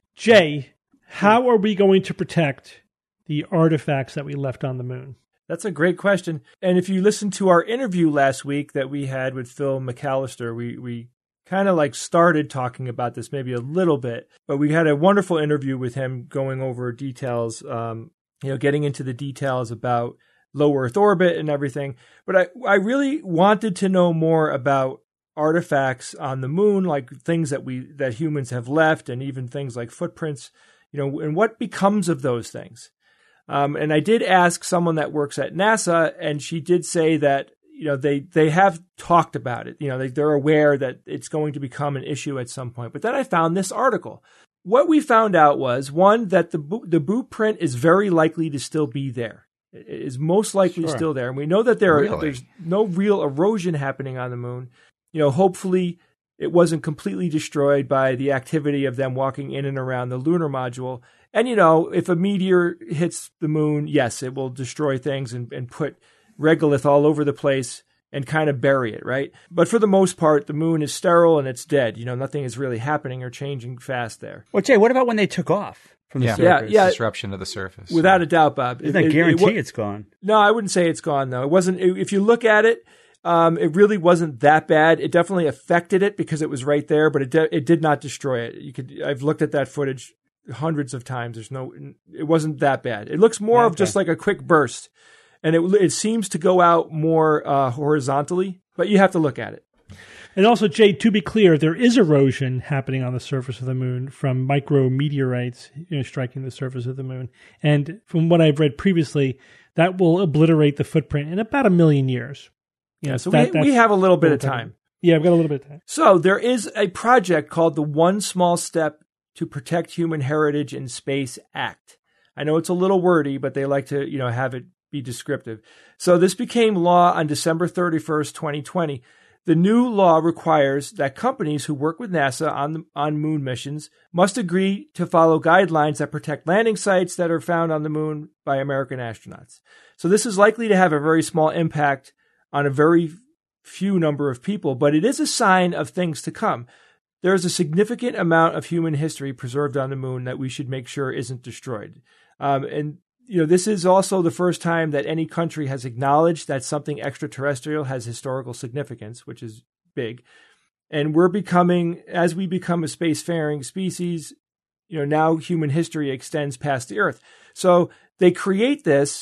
Jay, how are we going to protect the artifacts that we left on the moon? That's a great question. And if you listened to our interview last week that we had with Phil McAllister, we we kind of like started talking about this maybe a little bit, but we had a wonderful interview with him going over details, um, you know, getting into the details about low Earth orbit and everything. But I, I really wanted to know more about artifacts on the moon, like things that we that humans have left, and even things like footprints, you know, and what becomes of those things. Um, and I did ask someone that works at NASA, and she did say that, you know, they, they have talked about it. You know, they, they're aware that it's going to become an issue at some point. But then I found this article. What we found out was, one, that the the blueprint is very likely to still be there. It is most likely Sure. still there. And we know that there Really? are, there's no real erosion happening on the moon. You know, hopefully it wasn't completely destroyed by the activity of them walking in and around the lunar module. And, you know, if a meteor hits the moon, yes, it will destroy things and, and put regolith all over the place and kind of bury it, right? But for the most part, the moon is sterile and it's dead. You know, nothing is really happening or changing fast there. Well, Jay, what about when they took off from the Yeah. surface? Yeah, yeah. Disruption to the surface. Without a doubt, Bob. Doesn't that guarantee it's gone? No, I wouldn't say it's gone, though. It wasn't. If you look at it, um, it really wasn't that bad. It definitely affected it because it was right there, but it de- it did not destroy it. You could. I've looked at that footage hundreds of times. There's no. It wasn't that bad. It looks more Okay. of just like a quick burst, and it it seems to go out more uh, horizontally. But you have to look at it. And also, Jay, to be clear, there is erosion happening on the surface of the moon from micrometeorites, you know, striking the surface of the moon. And from what I've read previously, that will obliterate the footprint in about a million years. You know, So that- we we that's- have a little bit of time. Yeah, I've got a little bit of time. So there is a project called the One Small Step to Protect Human Heritage in Space Act. I know it's a little wordy, but they like to, you know, have it be descriptive. So this became law on December thirty-first, twenty twenty. The new law requires that companies who work with NASA on the, on moon missions must agree to follow guidelines that protect landing sites that are found on the moon by American astronauts. So this is likely to have a very small impact on a very few number of people, but it is a sign of things to come. There is a significant amount of human history preserved on the moon that we should make sure isn't destroyed. Um, and you know, this is also the first time that any country has acknowledged that something extraterrestrial has historical significance, which is big. And we're becoming, as we become a spacefaring species, you know, now human history extends past the Earth. So they create this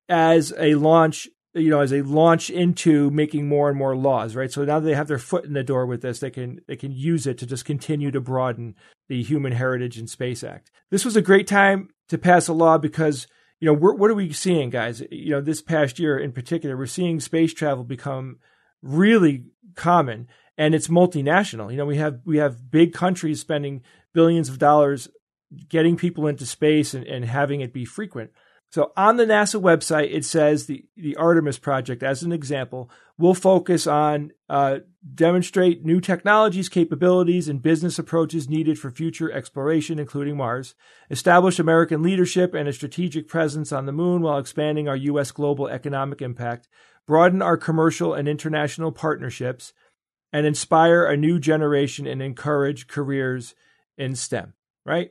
as a launch, you know, as a launch into making more and more laws, right? So now they have their foot in the door with this. They can they can use it to just continue to broaden the Human Heritage in Space Act. This was a great time to pass a law because, you know, we're, what are we seeing, guys? You know, this past year in particular, we're seeing space travel become really common, and it's multinational. You know, we have we have big countries spending billions of dollars getting people into space and, and having it be frequent. So on the NASA website, it says the, the Artemis project, as an example, will focus on uh, demonstrate new technologies, capabilities, and business approaches needed for future exploration, including Mars, establish American leadership and a strategic presence on the moon while expanding our U S global economic impact, broaden our commercial and international partnerships, and inspire a new generation and encourage careers in STEM, right?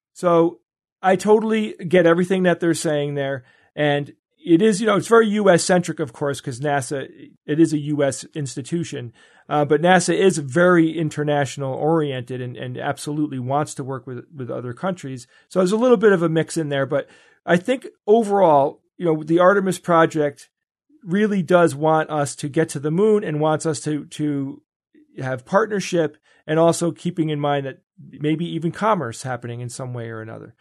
So I totally get everything that they're saying there. And it is, you know, it's very U S centric, of course, because NASA, it is a U S institution. Uh, but NASA is very international oriented and, and absolutely wants to work with, with other countries. So there's a little bit of a mix in there. But I think overall, you know, the Artemis project really does want us to get to the moon and wants us to, to have partnership, and also keeping in mind that maybe even commerce happening in some way or another.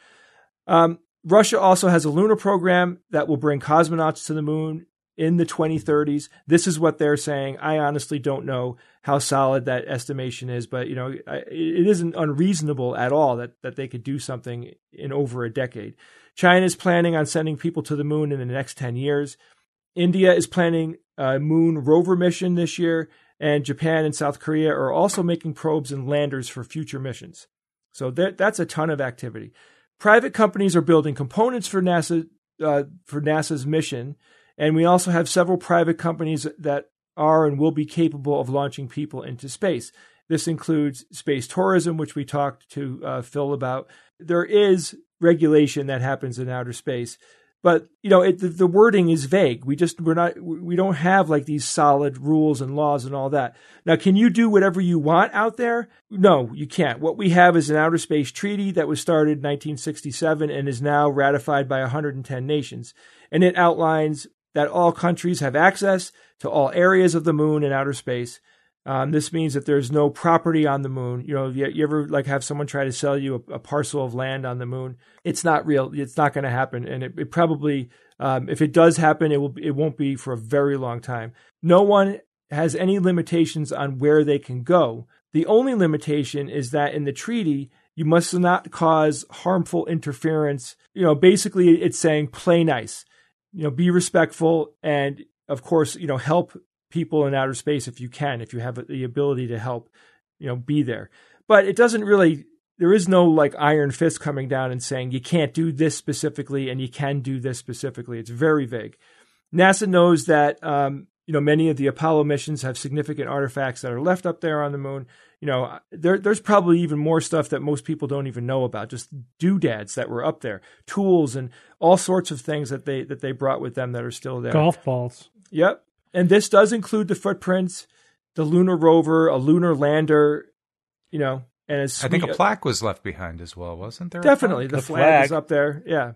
Um, Russia also has a lunar program that will bring cosmonauts to the moon in the twenty thirties. This is what they're saying. I honestly don't know how solid that estimation is, but you know, it isn't unreasonable at all that, that they could do something in over a decade. China is planning on sending people to the moon in the next ten years. India is planning a moon rover mission this year, and Japan and South Korea are also making probes and landers for future missions. So that, that's a ton of activity. Private companies are building components for NASA uh, for NASA's mission, and we also have several private companies that are and will be capable of launching people into space. This includes space tourism, which we talked to uh, Phil about. There is regulation that happens in outer space, but you know it, the, the wording is vague. We just we're not we don't have like these solid rules and laws and all that. Now, can you do whatever you want out there? No, you can't. What we have is an outer space treaty that was started in nineteen sixty-seven and is now ratified by one hundred ten nations, and it outlines that all countries have access to all areas of the moon and outer space. Um, this means that there's no property on the moon. You know, you, you ever like have someone try to sell you a, a parcel of land on the moon? It's not real. It's not going to happen. And it, it probably, um, if it does happen, it will. It won't be for a very long time. No one has any limitations on where they can go. The only limitation is that in the treaty, you must not cause harmful interference. You know, basically, it's saying play nice. You know, be respectful, and of course, you know, help people in outer space if you can, if you have the ability to help, you know, be there. But it doesn't really, there is no like iron fist coming down and saying you can't do this specifically and you can do this specifically. It's very vague. NASA knows that, um, you know, many of the Apollo missions have significant artifacts that are left up there on the moon. You know, there, there's probably even more stuff that most people don't even know about, just doodads that were up there, tools and all sorts of things that they, that they brought with them that are still there. Golf balls. Yep. And this does include the footprints, the lunar rover, a lunar lander, you know, and as I think a plaque was left behind as well, wasn't there? Definitely. The, the flag, flag is up there. Yeah.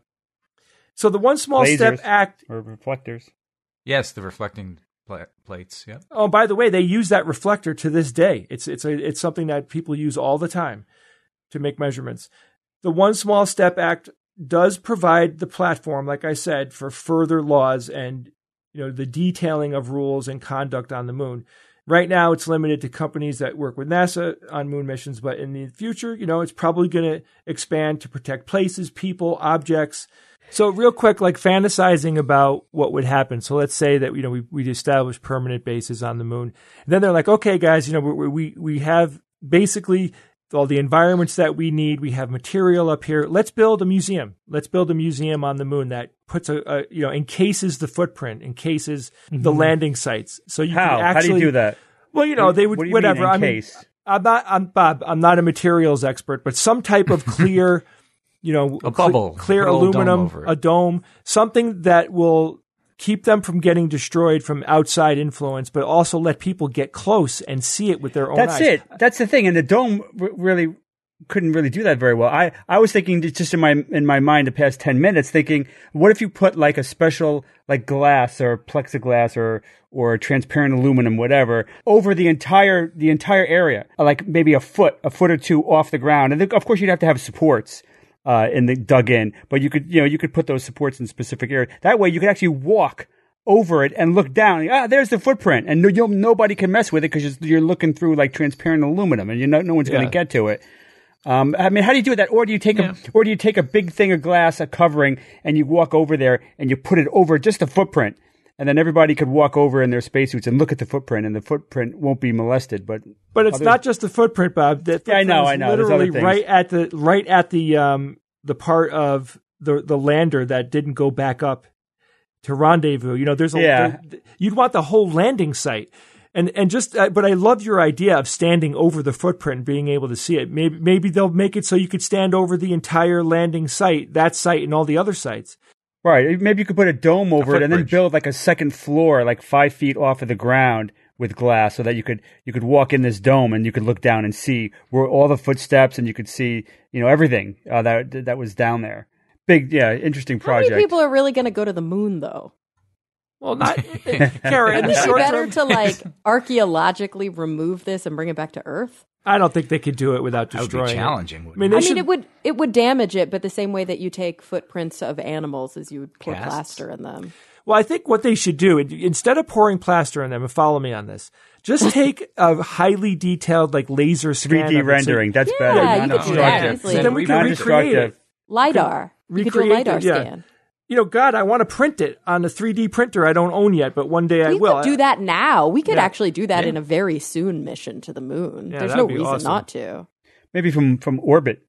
So the One Small Lasers, Step Act. Or reflectors. Yes, the reflecting pla- plates. Yeah. Oh, by the way, they use that reflector to this day. It's, it's, a, it's something that people use all the time to make measurements. The One Small Step Act does provide the platform, like I said, for further laws and you know, the detailing of rules and conduct on the moon. Right now, it's limited to companies that work with NASA on moon missions, but in the future, you know, it's probably going to expand to protect places, people, objects. So real quick, like fantasizing about what would happen. So let's say that, you know, we, we'd establish permanent bases on the moon. And then they're like, okay, guys, you know, we, we, we have basically all the environments that we need. We have material up here. Let's build a museum. Let's build a museum on the moon that puts a, a you know, encases the footprint, encases mm-hmm. the landing sites. So you How? can actually, How do you do that? Well, you know, what, they would, what do you whatever. Mean, I mean, I'm not, I'm Bob, I'm not a materials expert, but some type of clear, you know, a bubble, clear dome aluminum, a dome, something that will keep them from getting destroyed from outside influence, but also let people get close and see it with their own That's eyes. That's it. That's the thing. And the dome r- really couldn't really do that very well. I, I was thinking just in my in my mind the past ten minutes, thinking, what if you put like a special like glass or plexiglass or or transparent aluminum, whatever, over the entire the entire area, like maybe a foot, a foot or two off the ground, and then, of course you'd have to have supports uh, in the dug in, but you could you know you could put those supports in specific areas. That way you could actually walk over it and look down. Ah, there's the footprint, and no, you'll, nobody can mess with it because you're, you're looking through like transparent aluminum, and you know no one's yeah. going to get to it. Um, I mean, how do you do that? Or do you take yeah. a, or do you take a big thing of glass, a covering, and you walk over there and you put it over just the footprint, and then everybody could walk over in their spacesuits and look at the footprint, and the footprint won't be molested. But but it's other... not just the footprint, Bob. That yeah, I know, I know. Literally right at the right at the um the part of the the lander that didn't go back up to rendezvous. You know, there's a yeah. there, you'd want the whole landing site. And and just, uh, but I love your idea of standing over the footprint and being able to see it. Maybe maybe they'll make it so you could stand over the entire landing site, that site, and all the other sites. Right. Maybe you could put a dome over it and then build like a second floor, like five feet off of the ground with glass, so that you could you could walk in this dome and you could look down and see where all the footsteps, and you could see you know everything uh, that that was down there. Big, yeah, interesting project. How many people are really going to go to the moon, though? Well, not Kara. In the Isn't it short better term, to like archaeologically remove this and bring it back to Earth? I don't think they could do it without destroying. That would be challenging. It. I mean, I mean, should... it would it would damage it, but the same way that you take footprints of animals as you would pour Casts? plaster in them. Well, I think what they should do, instead of pouring plaster in them, and follow me on this, just take a highly detailed, like laser scan. three D rendering. That's yeah, better. Yeah, you could do that easily. So then we can recreate it. LiDAR. You could do a LiDAR it, yeah. scan. You know, God, I want to print it on a three D printer I don't own yet, but one day I we will. We could do that now. We could yeah. actually do that yeah. in a very soon mission to the moon. Yeah, There's no be reason awesome. not to. Maybe from, from orbit.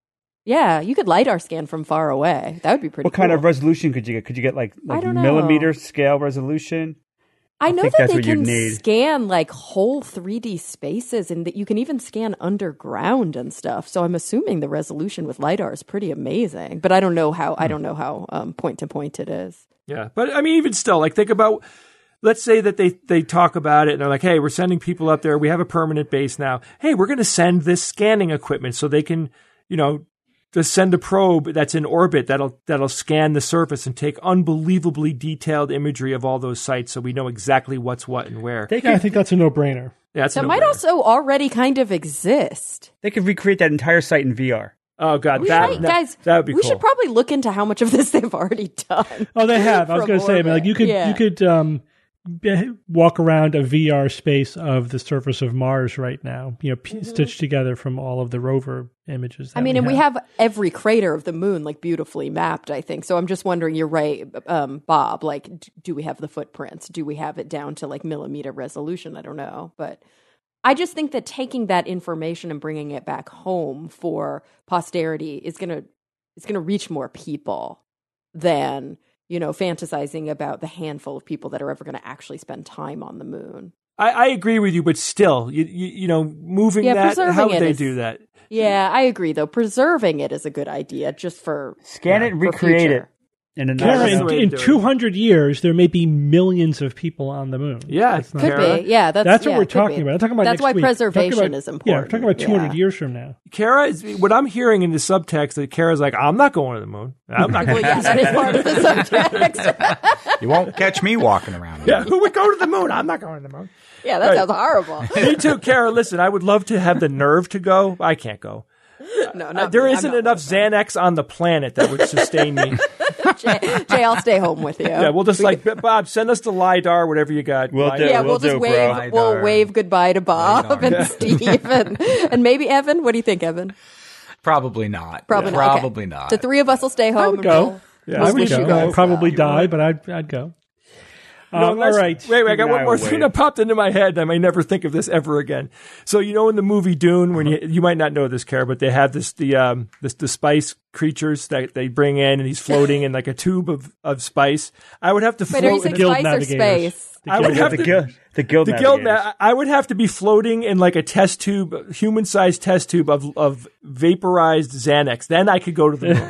Yeah, you could LiDAR scan from far away. That would be pretty What cool. kind of resolution could you get? Could you get like, like I don't know. millimeter scale resolution? I know think that that's they what you'd can need. scan like whole three D spaces and that you can even scan underground and stuff. So I'm assuming the resolution with LiDAR is pretty amazing, but I don't know how, I don't know how um, point to point it is. Yeah. But I mean, even still, like think about, let's say that they, they talk about it and they're like, hey, we're sending people up there. We have a permanent base now. Hey, we're going to send this scanning equipment so they can, you know, just send a probe that's in orbit that'll that'll scan the surface and take unbelievably detailed imagery of all those sites so we know exactly what's what and where. They, yeah, I think that's a no-brainer. Yeah, that's That a might no-brainer. also already kind of exist. They could recreate that entire site in V R. Oh god, We that, might- that guys, that would be we cool. should probably look into how much of this they've already done. Oh, they have. I was From going to say, I mean, like you could orbit. you could um, be- walk around a V R space of the surface of Mars right now. You know, p- Mm-hmm. stitched together from all of the rover images. That I mean, we and we have. have every crater of the moon like beautifully mapped, I think. So I'm just wondering, you're right, um, Bob, like, d- do we have the footprints? Do we have it down to like millimeter resolution? I don't know. But I just think that taking that information and bringing it back home for posterity is going to, it's going to reach more people than, you know, fantasizing about the handful of people that are ever going to actually spend time on the moon. I, I agree with you, but still, you you, you know, moving Yeah, that, preserving how would it they is- do that? Yeah, I agree, though. Preserving it is a good idea just for Scan yeah, it and for recreate future. it. In a Kara, that's the in, way to in do it. two hundred years, there may be millions of people on the moon. Yeah, That's not- Could Kara. be, yeah. That's, That's what yeah, we're could talking be. about. I'm talking about That's next why week. I'm talking preservation about- is important. Yeah, we're talking about two hundred Yeah. years from now. Kara is what I'm hearing in the subtext that Kara's like, I'm not going to the moon. I'm not Well, going. yeah, that is part of the subtext. You won't catch me walking around. Yeah, who would go to the moon? I'm not going to the moon. yeah, that sounds horrible. Me too, Kara. Listen, I would love to have the nerve to go. I can't go. No, Uh, not there me. I'm isn't not enough Xanax on the planet that would sustain me. Jay, Jay, I'll stay home with you. Yeah, we'll just like Bob, send us the LiDAR, whatever you got. We'll LiDAR. do. Yeah, Will we'll just do, wave. bro. We'll LiDAR. wave goodbye to Bob LiDAR. and Steve and, and maybe Evan. What do you think, Evan? Probably not. Probably not. Probably Okay. not. The three of us will stay home. I would and go. we'll- Yeah, I we'll would wish you go. guys I'd probably well. die, but I'd, I'd go. No, Um, all let's- right. Wait, wait, I got Steve and one I more will thing wait. that popped into my head. I may never think of this ever again. So you know, in the movie Dune, when you you might not know this, Kara, but they have this the um this the spice creatures that they bring in, and he's floating in like a tube of, of spice. I would have to Wait, are you float. saying in- guild spice or navigators. space? The I guild would have the, to- guild, the guild. the guild. navigators. Ma- I would have to be floating in like a test tube, human sized test tube of of vaporized Xanax. Then I could go to the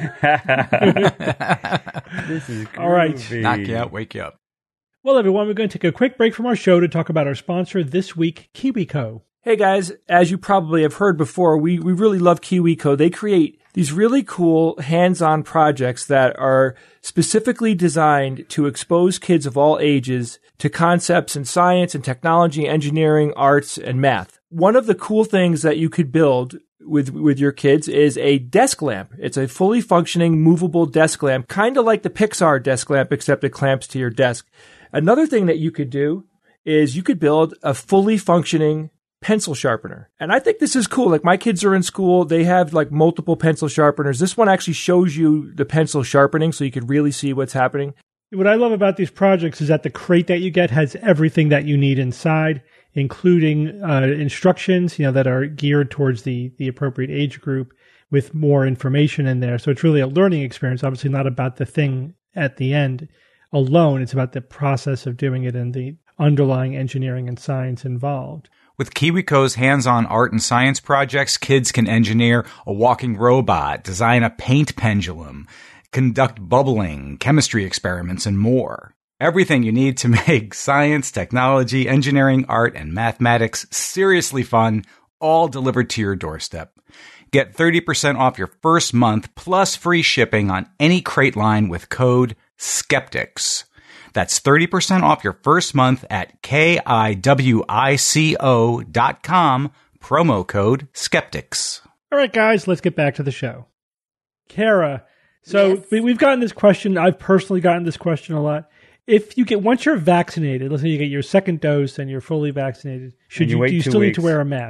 moon. This is All right. groovy. Knock you out, wake you up. Well, everyone, we're going to take a quick break from our show to talk about our sponsor this week, KiwiCo. Hey guys, as you probably have heard before, we, we really love KiwiCo. They create these really cool hands-on projects that are specifically designed to expose kids of all ages to concepts in science and technology, engineering, arts, and math. One of the cool things that you could build with with your kids is a desk lamp. It's a fully functioning movable desk lamp, kind of like the Pixar desk lamp, except it clamps to your desk. Another thing that you could do is you could build a fully functioning pencil sharpener. And I think this is cool. Like my kids are in school. They have like multiple pencil sharpeners. This one actually shows you the pencil sharpening so you could really see what's happening. What I love about these projects is that the crate that you get has everything that you need inside, including uh, instructions, you know, that are geared towards the, the appropriate age group with more information in there. So it's really a learning experience, obviously not about the thing at the end alone. It's about the process of doing it and the underlying engineering and science involved. With KiwiCo's hands-on art and science projects, kids can engineer a walking robot, design a paint pendulum, conduct bubbling, chemistry experiments, and more. Everything you need to make science, technology, engineering, art, and mathematics seriously fun, all delivered to your doorstep. Get thirty percent off your first month plus free shipping on any crate line with code SKEPTICS. That's thirty percent off your first month at K-I-W-I-C-O dot com, promo code SKEPTICS. All right, guys, let's get back to the show. Kara, so Yes. we, we've gotten this question. I've personally gotten this question a lot. If you get, once you're vaccinated, let's say you get your second dose and you're fully vaccinated, should And you you, wait do you two still need to weeks. wear a mask?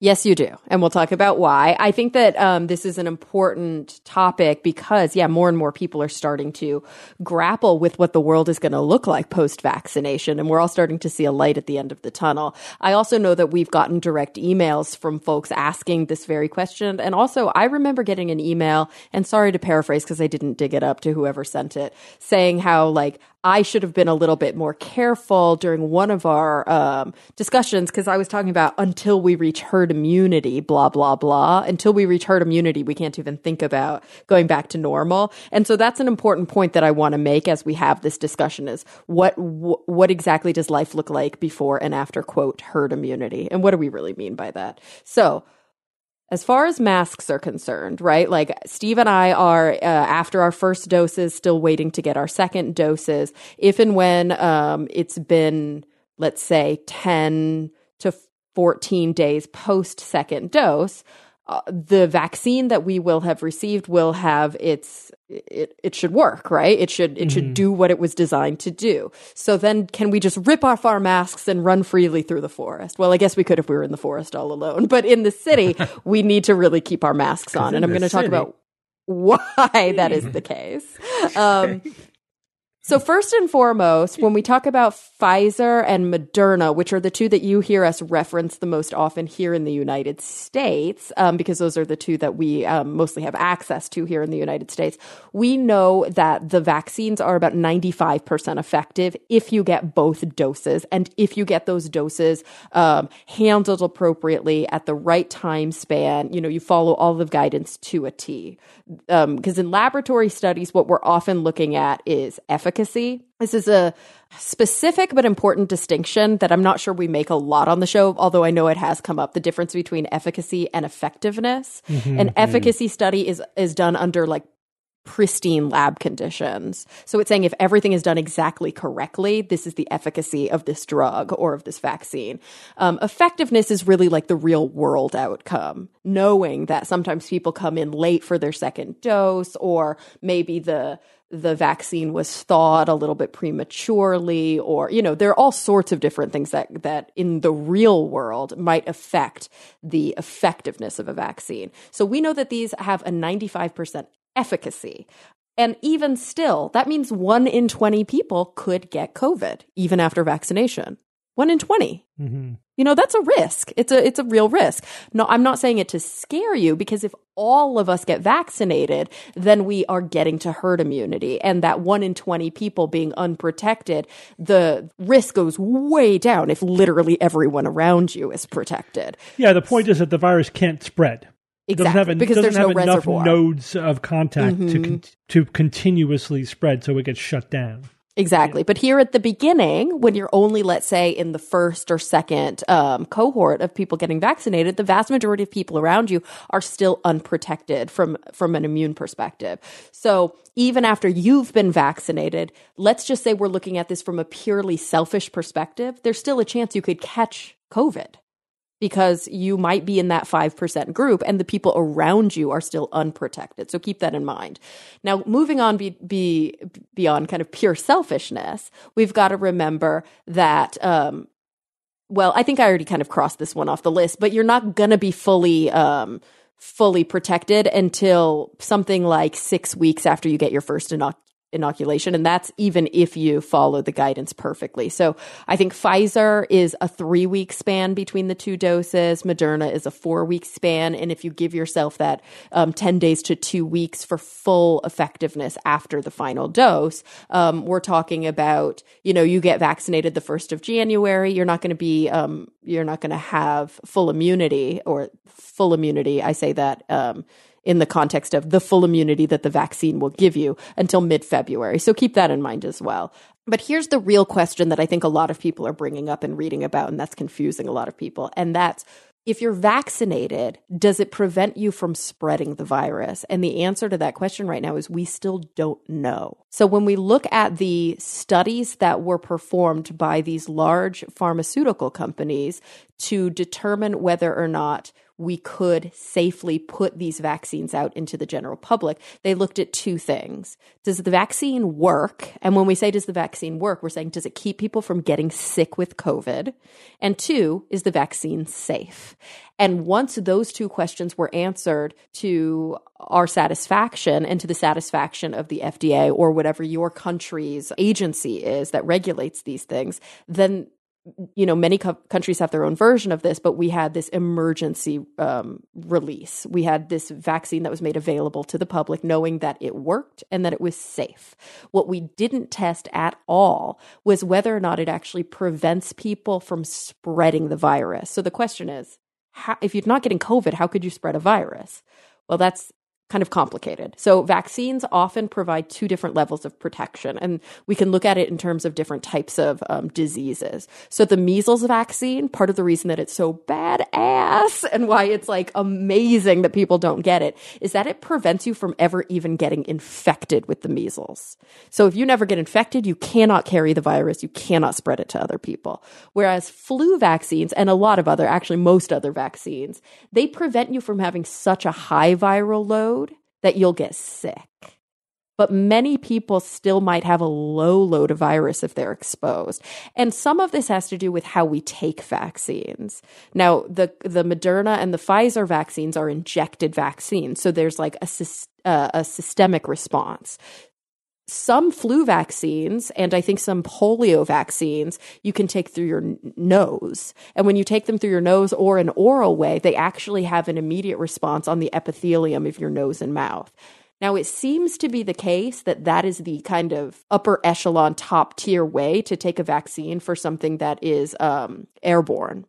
Yes, you do. And we'll talk about why. I think that um, this is an important topic because, yeah, more and more people are starting to grapple with what the world is going to look like post-vaccination. And we're all starting to see a light at the end of the tunnel. I also know that we've gotten direct emails from folks asking this very question. And also, I remember getting an email, and sorry to paraphrase because I didn't dig it up to whoever sent it, saying how, like, I should have been a little bit more careful during one of our um, discussions because I was talking about until we reach herd immunity, blah, blah, blah. Until we reach herd immunity, we can't even think about going back to normal. And so that's an important point that I want to make as we have this discussion is what wh- what exactly does life look like before and after, quote, herd immunity? And what do we really mean by that? So as far as masks are concerned, right, like Steve and I are, uh, after our first doses, still waiting to get our second doses. If and when um, it's been, let's say, ten to fourteen days post-second dose, uh, the vaccine that we will have received will have its, it, it should work, right? It should, it mm-hmm. should do what it was designed to do. So then can we just rip off our masks and run freely through the forest? Well, I guess we could if we were in the forest all alone, but in the city, we need to really keep our masks on. And I'm going to talk about why that is the case. Um, So first and foremost, when we talk about Pfizer and Moderna, which are the two that you hear us reference the most often here in the United States, um, because those are the two that we um, mostly have access to here in the United States, we know that the vaccines are about ninety-five percent effective if you get both doses. And if you get those doses um, handled appropriately at the right time span, you know, you follow all the guidance to a T. Because um, in laboratory studies, what we're often looking at is efficacy. Efficacy. This is a specific but important distinction that I'm not sure we make a lot on the show, although I know it has come up, the difference between efficacy and effectiveness. Mm-hmm. An efficacy study is is done under like pristine lab conditions. So it's saying if everything is done exactly correctly, this is the efficacy of this drug or of this vaccine. Um, effectiveness is really like the real world outcome, knowing that sometimes people come in late for their second dose, or maybe the the vaccine was thawed a little bit prematurely, or, you know, there are all sorts of different things that, that in the real world might affect the effectiveness of a vaccine. So we know that these have a ninety-five percent efficacy. And even still, that means one in twenty people could get COVID, even after vaccination. One in twenty. Mm-hmm. You know, that's a risk. It's a it's a real risk. No, I'm not saying it to scare you, because if all of us get vaccinated, then we are getting to herd immunity. And that one in twenty people being unprotected, the risk goes way down if literally everyone around you is protected. Yeah, the point is that the virus can't spread. Exactly, it doesn't have, a, because doesn't there's have no enough reservoir. nodes of contact mm-hmm. to con- to continuously spread, so it gets shut down. Exactly. Yeah. But here at the beginning, when you're only, let's say, in the first or second um, cohort of people getting vaccinated, the vast majority of people around you are still unprotected from, from an immune perspective. So even after you've been vaccinated, let's just say we're looking at this from a purely selfish perspective, there's still a chance you could catch COVID, because you might be in that five percent group and the people around you are still unprotected. So keep that in mind. Now, moving on be, be, beyond kind of pure selfishness, we've got to remember that, um, well, I think I already kind of crossed this one off the list, but you're not going to be fully um, fully protected until something like six weeks after you get your first inoc- inoculation. And that's even if you follow the guidance perfectly. So I think Pfizer is a three week span between the two doses. Moderna is a four week span. And if you give yourself that um, ten days to two weeks for full effectiveness after the final dose, um, we're talking about, you know, you get vaccinated the first of January. You're not going to be, um, you're not going to have full immunity or full immunity. I say that, um, in the context of the full immunity that the vaccine will give you until mid-February. So keep that in mind as well. But here's the real question that I think a lot of people are bringing up and reading about, and that's confusing a lot of people. And that's, if you're vaccinated, does it prevent you from spreading the virus? And the answer to that question right now is we still don't know. So when we look at the studies that were performed by these large pharmaceutical companies to determine whether or not we could safely put these vaccines out into the general public, they looked at two things. Does the vaccine work? And when we say does the vaccine work, we're saying does it keep people from getting sick with COVID? And two, is the vaccine safe? And once those two questions were answered to our satisfaction and to the satisfaction of the F D A or whatever your country's agency is that regulates these things, then you know, many co- countries have their own version of this, but we had this emergency um, release. We had this vaccine that was made available to the public, knowing that it worked and that it was safe. What we didn't test at all was whether or not it actually prevents people from spreading the virus. So the question is, how, if you're not getting COVID, how could you spread a virus? Well, that's kind of complicated. So vaccines often provide two different levels of protection, and we can look at it in terms of different types of um, diseases. So the measles vaccine, part of the reason that it's so badass and why it's like amazing that people don't get it is that it prevents you from ever even getting infected with the measles. So if you never get infected, you cannot carry the virus. You cannot spread it to other people. Whereas flu vaccines and a lot of other, actually most other vaccines, they prevent you from having such a high viral load that you'll get sick. But many people still might have a low load of virus if they're exposed. And some of this has to do with how we take vaccines. Now, the the Moderna and the Pfizer vaccines are injected vaccines, so there's like a, uh, a systemic response. Some flu vaccines, and I think some polio vaccines, you can take through your n- nose. And when you take them through your nose or an oral way, they actually have an immediate response on the epithelium of your nose and mouth. Now, it seems to be the case that that is the kind of upper echelon, top tier way to take a vaccine for something that is um, airborne.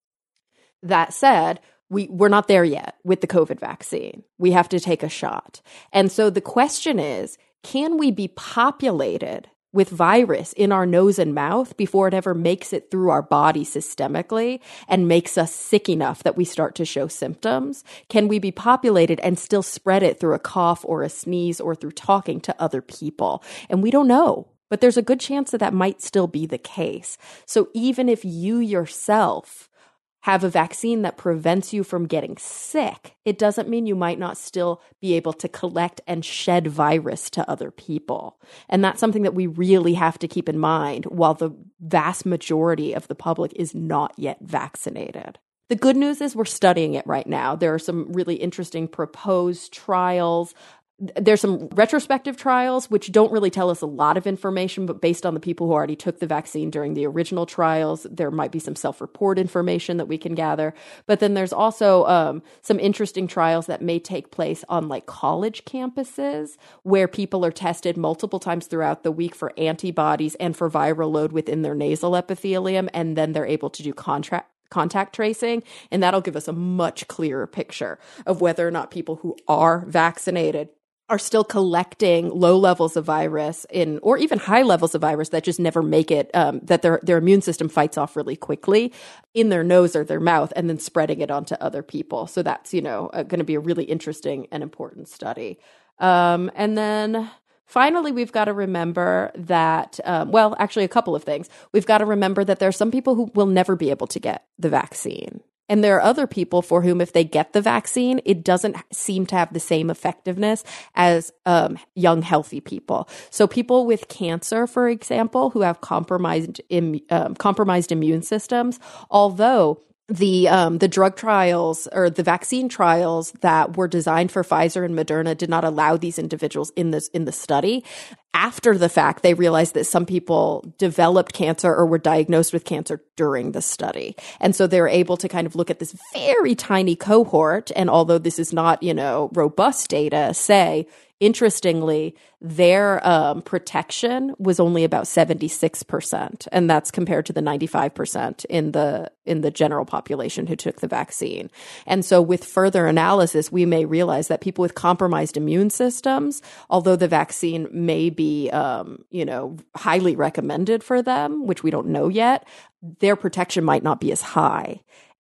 That said, we, we're not there yet with the COVID vaccine. We have to take a shot. And so the question is, can we be populated with virus in our nose and mouth before it ever makes it through our body systemically and makes us sick enough that we start to show symptoms? Can we be populated and still spread it through a cough or a sneeze or through talking to other people? And we don't know, but there's a good chance that that might still be the case. So even if you yourself have a vaccine that prevents you from getting sick, it doesn't mean you might not still be able to collect and shed virus to other people. And that's something that we really have to keep in mind while the vast majority of the public is not yet vaccinated. The good news is we're studying it right now. There are some really interesting proposed trials. There's some retrospective trials, which don't really tell us a lot of information, but based on the people who already took the vaccine during the original trials, there might be some self-report information that we can gather. But then there's also um, some interesting trials that may take place on like college campuses where people are tested multiple times throughout the week for antibodies and for viral load within their nasal epithelium, and then they're able to do contract contact tracing, and that'll give us a much clearer picture of whether or not people who are vaccinated are still collecting low levels of virus in, or even high levels of virus that just never make it, um, that their their immune system fights off really quickly in their nose or their mouth, and then spreading it onto other people. So that's, you know, uh, going to be a really interesting and important study. Um, and then finally, we've got to remember that, um, well, actually a couple of things. We've got to remember that there are some people who will never be able to get the vaccine. And there are other people for whom, if they get the vaccine, it doesn't seem to have the same effectiveness as um, young, healthy people. So people with cancer, for example, who have compromised Im- um, compromised immune systems, although the um, the drug trials or the vaccine trials that were designed for Pfizer and Moderna did not allow these individuals in this in the study. After the fact, they realized that some people developed cancer or were diagnosed with cancer during the study. And so they were able to kind of look at this very tiny cohort. And although this is not, you know, robust data, say, interestingly, their um, protection was only about seventy-six percent. And that's compared to the ninety-five percent in the in the general population who took the vaccine. And so with further analysis, we may realize that people with compromised immune systems, although the vaccine may be, um, you know, highly recommended for them, which we don't know yet, their protection might not be as high.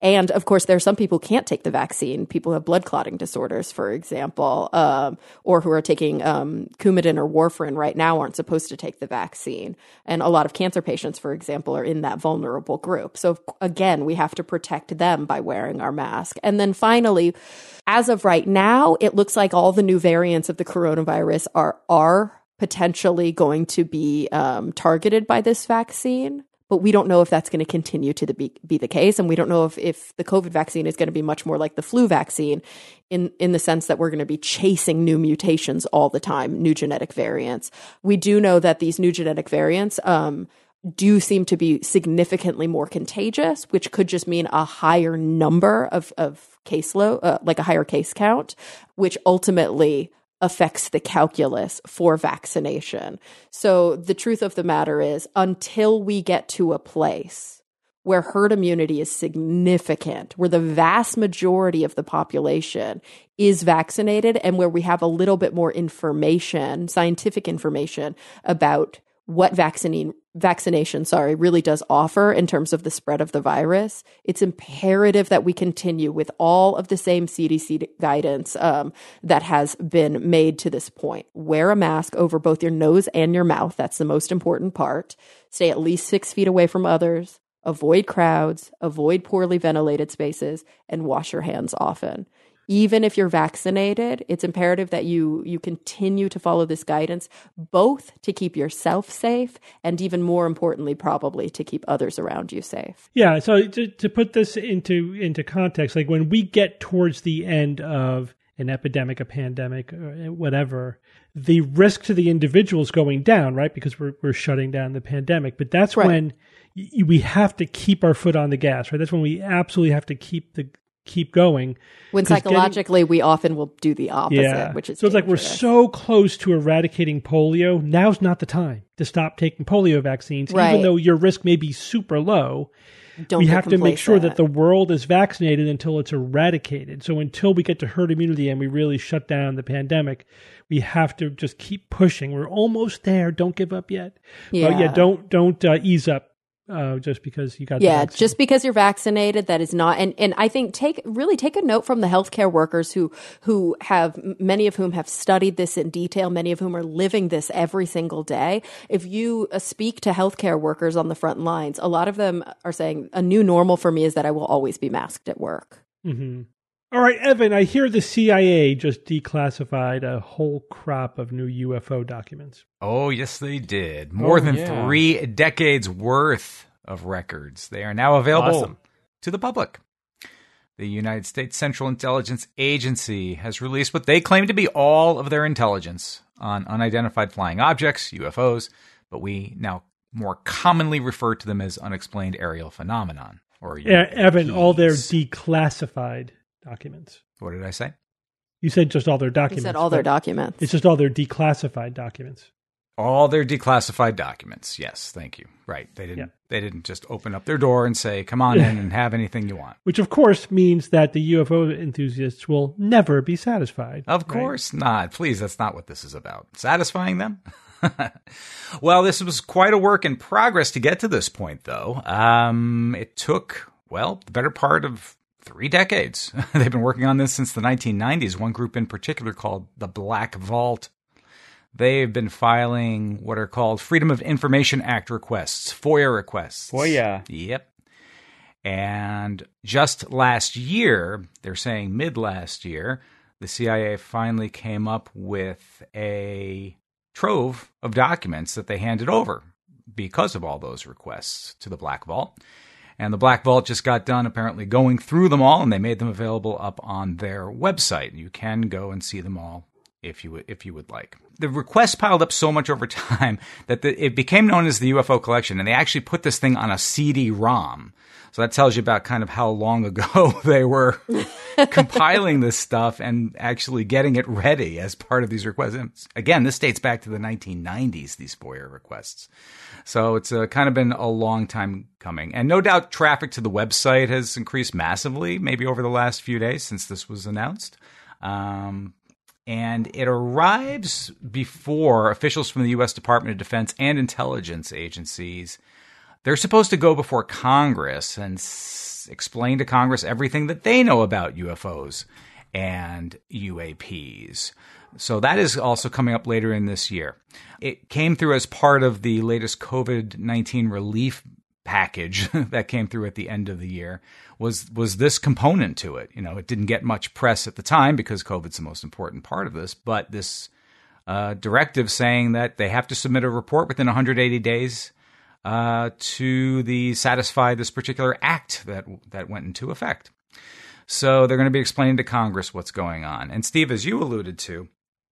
And of course, there are some people who can't take the vaccine. People who have blood clotting disorders, for example, um, or who are taking um, Coumadin or warfarin right now aren't supposed to take the vaccine. And a lot of cancer patients, for example, are in that vulnerable group. So again, we have to protect them by wearing our mask. And then finally, as of right now, it looks like all the new variants of the coronavirus are are potentially going to be um, targeted by this vaccine. But we don't know if that's going to continue to the, be, be the case. And we don't know if, if the COVID vaccine is going to be much more like the flu vaccine in, in the sense that we're going to be chasing new mutations all the time, new genetic variants. We do know that these new genetic variants um, do seem to be significantly more contagious, which could just mean a higher number of, of caseload, uh, like a higher case count, which ultimately affects the calculus for vaccination. So the truth of the matter is, until we get to a place where herd immunity is significant, where the vast majority of the population is vaccinated, and where we have a little bit more information, scientific information about what vaccine vaccination, sorry, really does offer in terms of the spread of the virus, it's imperative that we continue with all of the same C D C guidance um, that has been made to this point. Wear a mask over both your nose and your mouth. That's the most important part. Stay at least six feet away from others. Avoid crowds. Avoid poorly ventilated spaces. And wash your hands often. Even if you're vaccinated, it's imperative that you you continue to follow this guidance, both to keep yourself safe and even more importantly, probably to keep others around you safe. Yeah. So to, to put this into into context, like when we get towards the end of an epidemic, a pandemic, or whatever, the risk to the individual is going down, right? Because we're we're shutting down the pandemic. But that's right. when y- we have to keep our foot on the gas, right? That's when we absolutely have to keep the keep going. When psychologically getting, we often will do the opposite, yeah. which is so it's dangerous. Like we're so close to eradicating polio. Now's not the time to stop taking polio vaccines, right. even though your risk may be super low. Don't we have complacent. to make sure that the world is vaccinated until it's eradicated. So until we get to herd immunity and we really shut down the pandemic, we have to just keep pushing. We're almost there. Don't give up yet. Yeah, but yeah don't don't uh, ease up. Uh, just because you got yeah, the just because you're vaccinated, that is not. And, and I think take really take a note from the healthcare workers who who have many of whom have studied this in detail, many of whom are living this every single day. If you uh, speak to healthcare workers on the front lines, a lot of them are saying a new normal for me is that I will always be masked at work. Mm-hmm. All right, Evan, I hear the C I A just declassified a whole crop of new U F O documents. Oh, yes, they did. More oh, than yeah. three decades worth of records. They are now available Awesome. to the public. The United States Central Intelligence Agency has released what they claim to be all of their intelligence on unidentified flying objects, U F Os, but we now more commonly refer to them as unexplained aerial phenomenon. Or yeah, Evan, all their U A Ps. declassified documents. What did I say? You said just all their documents. You said all their documents. It's just all their declassified documents. All their declassified documents. Yes, thank you. Right. They didn't Yeah. they didn't just open up their door and say, come on in and have anything you want. Which, of course, means that the U F O enthusiasts will never be satisfied. Of right? course not. Please, that's not what this is about. Satisfying them? Well, this was quite a work in progress to get to this point, though. Um, it took, well, the better part of three decades. They've been working on this since the nineteen nineties. One group in particular called the Black Vault. They've been filing what are called Freedom of Information Act requests, FOIA requests. FOIA. Yep. And just last year, they're saying mid last year, the C I A finally came up with a trove of documents that they handed over because of all those requests to the Black Vault. And the Black Vault just got done apparently going through them all, and they made them available up on their website. You can go and see them all if you would, if you would like. The requests piled up so much over time that the, it became known as the U F O Collection, and they actually put this thing on a C D ROM. So that tells you about kind of how long ago they were compiling this stuff and actually getting it ready as part of these requests. And again, this dates back to the nineteen nineties, these FOIA requests. So it's uh, kind of been a long time coming. And no doubt traffic to the website has increased massively, maybe over the last few days since this was announced. Um, and it arrives before officials from the U S Department of Defense and intelligence agencies. They're supposed to go before Congress and s- explain to Congress everything that they know about U F Os and U A Ps. So that is also coming up later in this year. It came through as part of the latest COVID nineteen relief package that came through at the end of the year, was was this component to it. You know, it didn't get much press at the time because COVID's the most important part of this, but this uh, directive saying that they have to submit a report within one hundred eighty days uh, to the satisfy this particular act that that went into effect. So they're going to be explaining to Congress what's going on. And Steve, as you alluded to,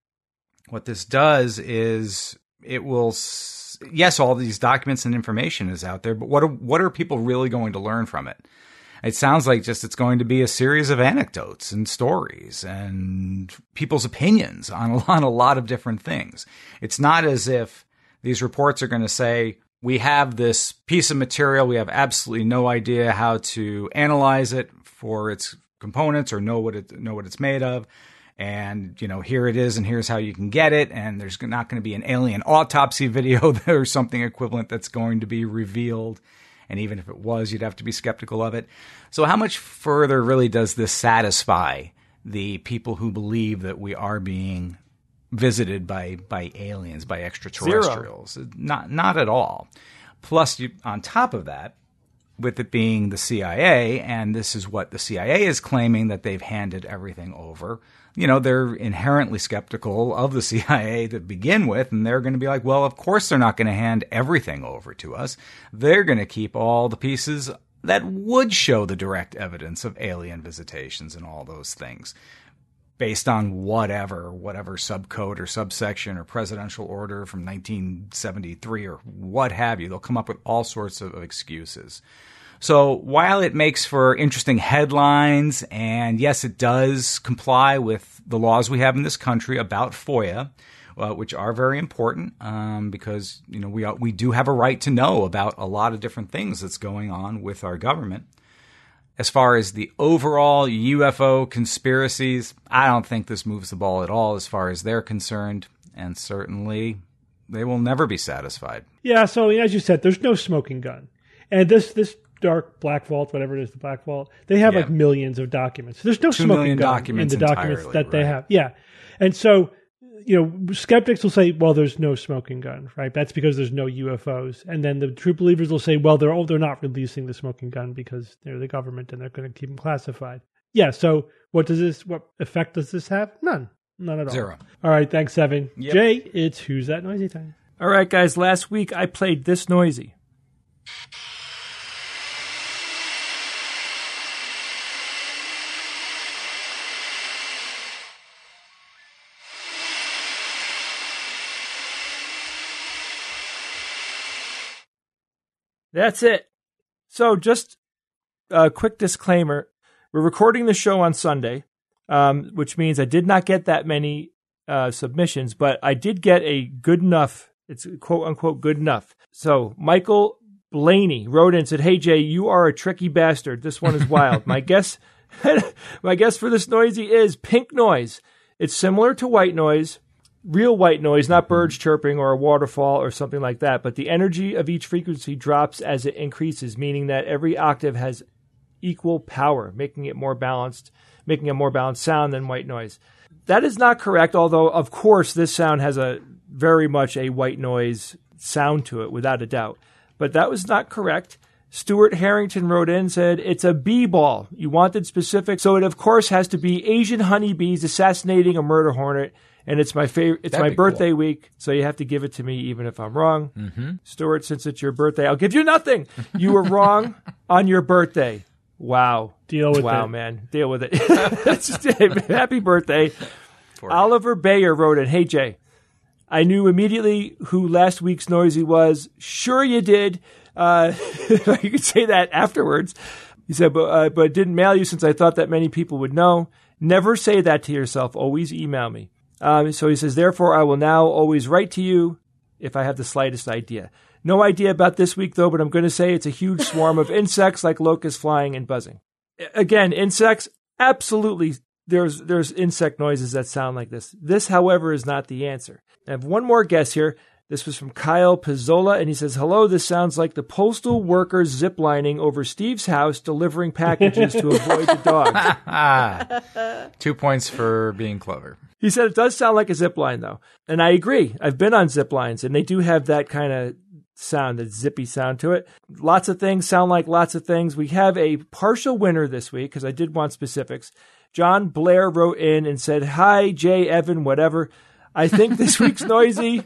what this does is it will, yes, all these documents and information is out there, but what are, what are people really going to learn from it? It sounds like just it's going to be a series of anecdotes and stories and people's opinions on a, on a lot of different things. It's not as if these reports are going to say, we have this piece of material, we have absolutely no idea how to analyze it for its components or know what it know what it's made of. And, you know, here it is, and here's how you can get it. And there's not going to be an alien autopsy video or something equivalent that's going to be revealed. And even if it was, you'd have to be skeptical of it. So how much further really does this satisfy the people who believe that we are being visited by by aliens, by extraterrestrials? Zero. Not not at all. Plus, you, on top of that, with it being the C I A, and this is what the C I A is claiming, that they've handed everything over. You know, they're inherently skeptical of the C I A to begin with, and they're going to be like, well, of course they're not going to hand everything over to us. They're going to keep all the pieces that would show the direct evidence of alien visitations and all those things, based on whatever, whatever subcode or subsection or presidential order from nineteen seventy-three or what have you. They'll come up with all sorts of excuses. So while it makes for interesting headlines, and yes, it does comply with the laws we have in this country about FOIA, uh, which are very important um, because, you know, we are, we do have a right to know about a lot of different things that's going on with our government. As far as the overall U F O conspiracies, I don't think this moves the ball at all as far as they're concerned, and certainly they will never be satisfied. Yeah, so as you said, there's no smoking gun. And this this dark black vault, whatever it is, the black vault, they have yeah. like millions of documents. There's no Two smoking gun documents in the documents that right. they have. Yeah. And so, you know, skeptics will say, well, there's no smoking gun, right? That's because there's no U F Os. And then the true believers will say, well, they're oh, they're not releasing the smoking gun because they're the government and they're going to keep them classified. Yeah. So what does this, what effect does this have? None. None at all. Zero. All right. Thanks, Evan. Yep. Jay, it's Who's That Noisy time. All right, guys. Last week I played This Noisy. That's it. So just a quick disclaimer. We're recording the show on Sunday, um, which means I did not get that many uh, submissions, but I did get a good enough, it's quote unquote good enough. So Michael Blaney wrote in and said, hey, Jay, you are a tricky bastard. This one is wild. My guess, my guess for this noisy is pink noise. It's similar to white noise. Real white noise, not birds chirping or a waterfall or something like that, but the energy of each frequency drops as it increases, meaning that every octave has equal power, making it more balanced, making a more balanced sound than white noise. That is not correct, although, of course, this sound has a very much a white noise sound to it, without a doubt. But that was not correct. Stuart Harrington wrote in and said, it's a bee ball. You wanted specific, so it, of course, has to be Asian honeybees assassinating a murder hornet. And it's my favorite. It's That'd my birthday cool. week, so you have to give it to me, even if I'm wrong. Mm-hmm. Stuart, since it's your birthday, I'll give you nothing. You were wrong on your birthday. Wow. Deal with wow, it. Wow, man. Deal with it. Happy birthday. For Oliver Bayer wrote in, hey, Jay, I knew immediately who last week's noisy was. Sure you did. Uh, you could say that afterwards. He said, but, uh, but didn't mail you since I thought that many people would know. Never say that to yourself. Always email me. Um, so he says, therefore, I will now always write to you if I have the slightest idea. No idea about this week, though, but I'm going to say it's a huge swarm of insects like locusts flying and buzzing. Again, insects, absolutely. There's there's insect noises that sound like this. This, however, is not the answer. I have one more guess here. This was from Kyle Pizzola, and he says, hello, this sounds like the postal workers ziplining over Steve's house delivering packages to avoid the dog. Two points for being clever. He said it does sound like a zip line, though. And I agree. I've been on zip lines, and they do have that kind of sound, that zippy sound to it. Lots of things sound like lots of things. We have a partial winner this week, because I did want specifics. John Blair wrote in and said, hi, Jay, Evan, whatever. I think this week's Noisy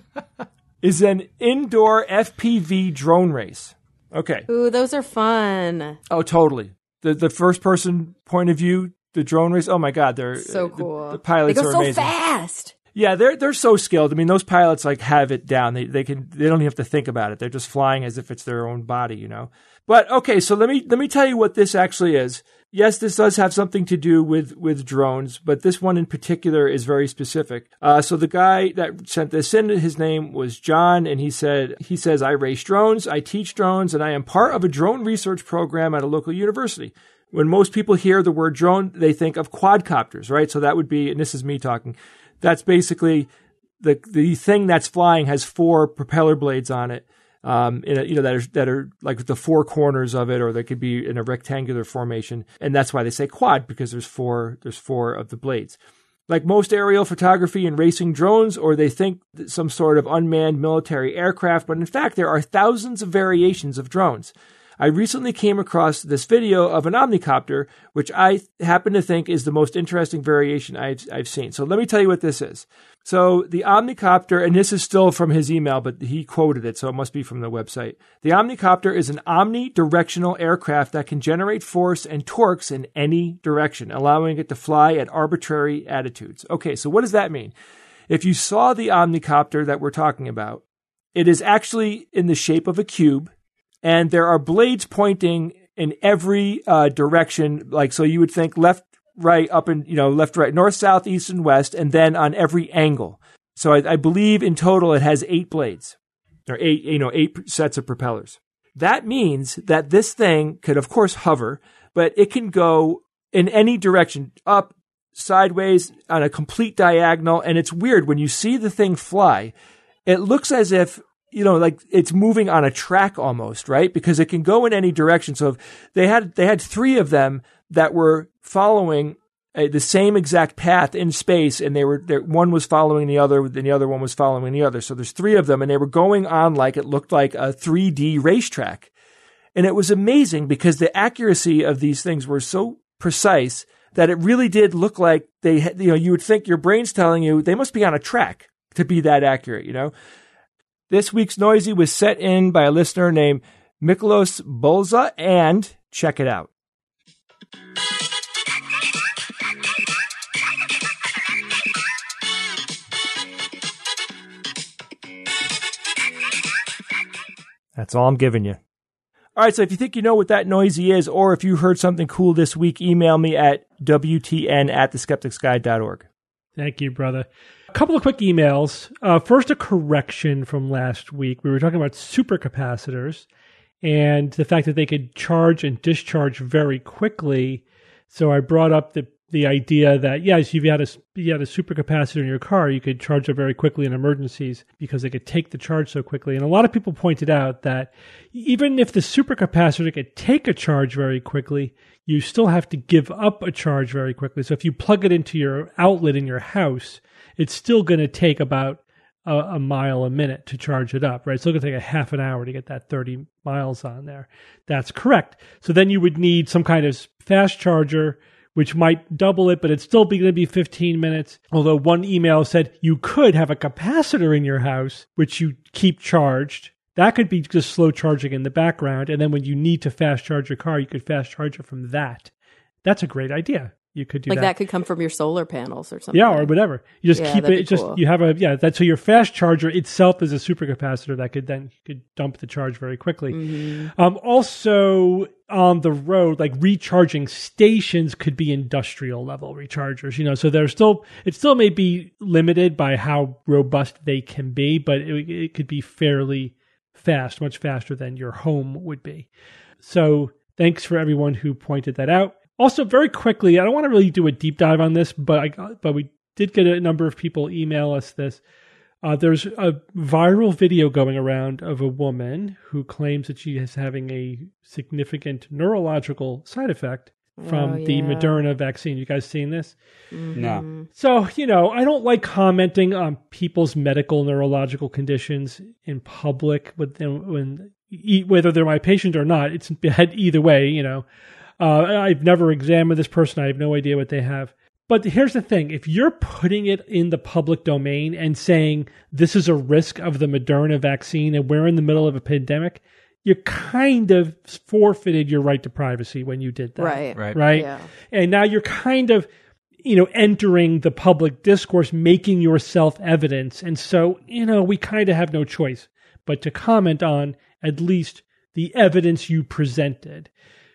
is an indoor F P V drone race. Okay. Ooh, those are fun. Oh, totally. The the first person point of view, the drone race. Oh my God, they're so cool. The, the pilots they go are so amazing. fast. Yeah, they're they're so skilled. I mean, those pilots like have it down. They they can they don't even have to think about it. They're just flying as if it's their own body, you know. But okay, so let me let me tell you what this actually is. Yes, this does have something to do with, with drones, but this one in particular is very specific. Uh, so the guy that sent this in, his name was John, and he said, he says, I race drones, I teach drones, and I am part of a drone research program at a local university. When most people hear the word drone, they think of quadcopters, right? So that would be, and this is me talking, that's basically the the thing that's flying has four propeller blades on it. Um, in a, you know, that are, that are like the four corners of it, or they could be in a rectangular formation. And that's why they say quad, because there's four, there's four of the blades. Like most aerial photography and racing drones, or they think some sort of unmanned military aircraft, but in fact, there are thousands of variations of drones. I recently came across this video of an omnicopter, which I happen to think is the most interesting variation I've, I've seen. So let me tell you what this is. So the omnicopter, and this is still from his email, but he quoted it, so it must be from the website. The omnicopter is an omnidirectional aircraft that can generate force and torques in any direction, allowing it to fly at arbitrary attitudes. Okay, so what does that mean? If you saw the omnicopter that we're talking about, it is actually in the shape of a cube, and there are blades pointing in every uh, direction. Like, so you would think left, right, up and, you know, left, right, north, south, east, and west, and then on every angle. So I, I believe in total it has eight blades, or eight, you know, eight sets of propellers. That means that this thing could, of course, hover, but it can go in any direction, up, sideways, on a complete diagonal. And it's weird when you see the thing fly, it looks as if, you know, like it's moving on a track almost, right? Because it can go in any direction. So if they had, they had three of them that were following uh, the same exact path in space, and they were, one was following the other, and the other one was following the other. So there's three of them, and they were going on like it looked like a three D racetrack. And it was amazing because the accuracy of these things were so precise that it really did look like they had, you know, you would think your brain's telling you they must be on a track to be that accurate, you know? This week's Noisy was set in by a listener named Miklos Bolza, and check it out. That's all I'm giving you. All right, so if you think you know what that Noisy is, or if you heard something cool this week, email me at W T N at the skeptics guide dot org. Thank you, brother. A couple of quick emails. Uh, first, a correction from last week. We were talking about supercapacitors and the fact that they could charge and discharge very quickly. So I brought up the the idea that, yes, if you had a, you had a supercapacitor in your car, you could charge it very quickly in emergencies because they could take the charge so quickly. And a lot of people pointed out that even if the supercapacitor could take a charge very quickly, you still have to give up a charge very quickly. So if you plug it into your outlet in your house, it's still going to take about a, a mile a minute to charge it up, right? It's still going to take a half an hour to get that thirty miles on there. That's correct. So then you would need some kind of fast charger, which might double it, but it's still going to be fifteen minutes. Although one email said you could have a capacitor in your house, which you keep charged. That could be just slow charging in the background. And then when you need to fast charge your car, you could fast charge it from that. That's a great idea. You could do like that. that could come from your solar panels or something. Yeah, or whatever. You just yeah, keep it. Just cool. You have a yeah. That so your fast charger itself is a supercapacitor that could then you could dump the charge very quickly. Mm-hmm. Um, also on the road, like recharging stations could be industrial level rechargers. You know, so they're still it still may be limited by how robust they can be, but it, it could be fairly fast, much faster than your home would be. So thanks for everyone who pointed that out. Also, very quickly, I don't want to really do a deep dive on this, but I got, but we did get a number of people email us this. Uh, there's a viral video going around of a woman who claims that she is having a significant neurological side effect from Oh, the yeah. Moderna vaccine. You guys seen this? No. So, you know, I don't like commenting on people's medical neurological conditions in public with them when e- whether they're my patient or not. It's bad either way, you know. Uh, I've never examined this person. I have no idea what they have. But here's the thing. If you're putting it in the public domain and saying this is a risk of the Moderna vaccine and we're in the middle of a pandemic, you kind of forfeited your right to privacy when you did that. Right. Right. Right. Yeah. And now you're kind of, you know, entering the public discourse, making yourself evidence. And so, you know, we kind of have no choice but to comment on at least the evidence you presented.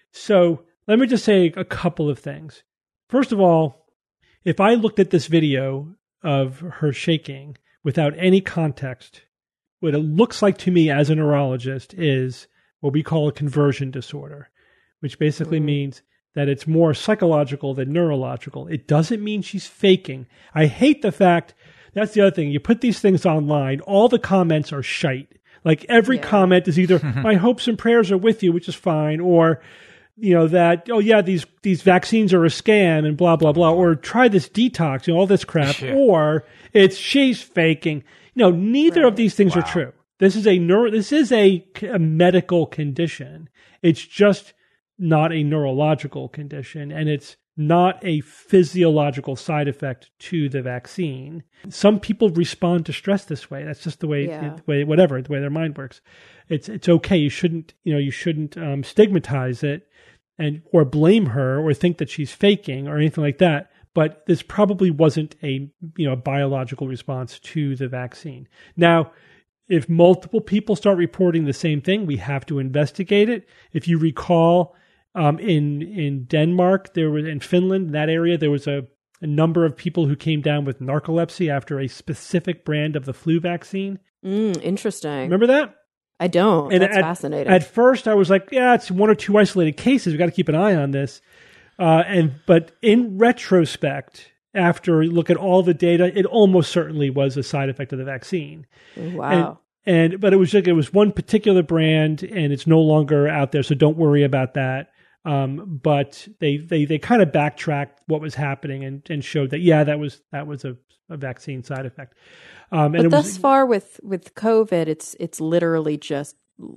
So let me just say a couple of things. First of all, if I looked at this video of her shaking without any context, what it looks like to me as a neurologist is what we call a conversion disorder, which basically mm. means that it's more psychological than neurological. It doesn't mean she's faking. I hate the fact, that's the other thing, you put these things online, all the comments are shite. Like every yeah. comment is either, my hopes and prayers are with you, which is fine, or, you know, that, oh yeah, these, these vaccines are a scam and blah, blah, blah, or try this detox, you know, all this crap, yeah. or it's, she's faking. You know, neither right. of these things wow. are true. This is a neuro, this is a, a medical condition. It's just not a neurological condition, and it's not a physiological side effect to the vaccine. Some people respond to stress this way. That's just the way, yeah. the way, whatever, the way their mind works. It's it's okay. You shouldn't, you know, you shouldn't um, stigmatize it and or blame her or think that she's faking or anything like that. But this probably wasn't a, you know, a biological response to the vaccine. Now, if multiple people start reporting the same thing, we have to investigate it. If you recall, um, in in Denmark, there was in Finland, in that area, there was a, a number of people who came down with narcolepsy after a specific brand of the flu vaccine. Mm, interesting. Remember that? I don't. And That's at, fascinating. At first, I was like, yeah, it's one or two isolated cases. We've got to keep an eye on this. Uh, and but in retrospect, after you look at all the data, it almost certainly was a side effect of the vaccine. Wow. And, and but it was like it was one particular brand, and it's no longer out there, so don't worry about that. Um, but they they they kind of backtracked what was happening and, and showed that yeah, that was that was a, a vaccine side effect. Um, and but it thus was, far with with COVID, it's it's literally just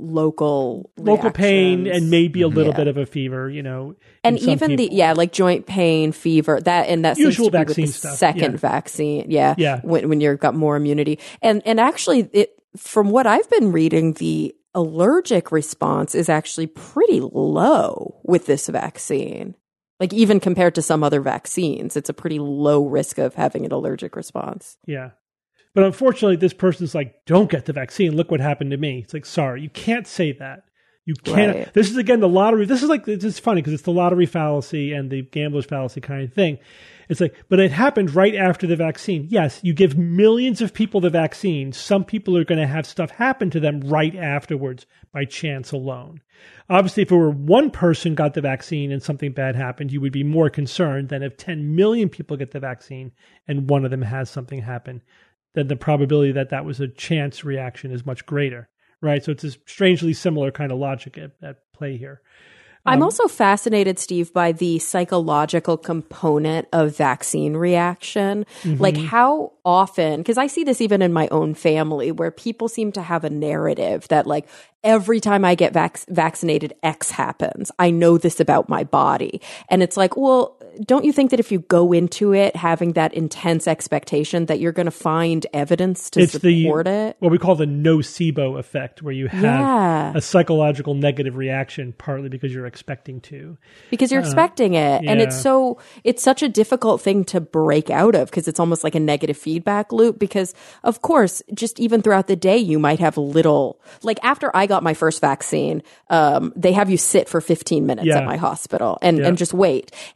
local local pain and maybe a little yeah. bit of a fever, you know. And even people. the yeah, like joint pain, fever, that and that usual seems to be vaccine with the stuff. second Yeah. vaccine. Yeah, yeah. When when you've got more immunity, and and actually, it from what I've been reading, the allergic response is actually pretty low with this vaccine. Like even compared to some other vaccines, it's a pretty low risk of having an allergic response. Yeah. But unfortunately, this person's like, don't get the vaccine. Look what happened to me. It's like, sorry, you can't say that. You can't. Right. This is, again, the lottery. This is like, it's funny because it's the lottery fallacy and the gambler's fallacy kind of thing. It's like, but it happened right after the vaccine. Yes, you give millions of people the vaccine. Some people are going to have stuff happen to them right afterwards by chance alone. Obviously, if it were one person got the vaccine and something bad happened, you would be more concerned than if ten million people get the vaccine and one of them has something happen. Then the probability that that was a chance reaction is much greater, right? So it's a strangely similar kind of logic at, at play here. I'm Um, also fascinated, Steve, by the psychological component of vaccine reaction. Mm-hmm. Like how often, because I see this even in my own family, where people seem to have a narrative that like, every time I get vac- vaccinated, X happens. I know this about my body. And it's like, well, don't you think that if you go into it having that intense expectation that you're going to find evidence to it's support the, it? What we call the nocebo effect, where you have Yeah. a psychological negative reaction, partly because you're expecting to. Because you're Uh, expecting it. And yeah. it's so, it's such a difficult thing to break out of because it's almost like a negative feedback loop. Because of course, just even throughout the day, you might have little, like after I got my first vaccine, um, they have you sit for fifteen minutes Yeah. at my hospital and, Yeah. and just wait. And they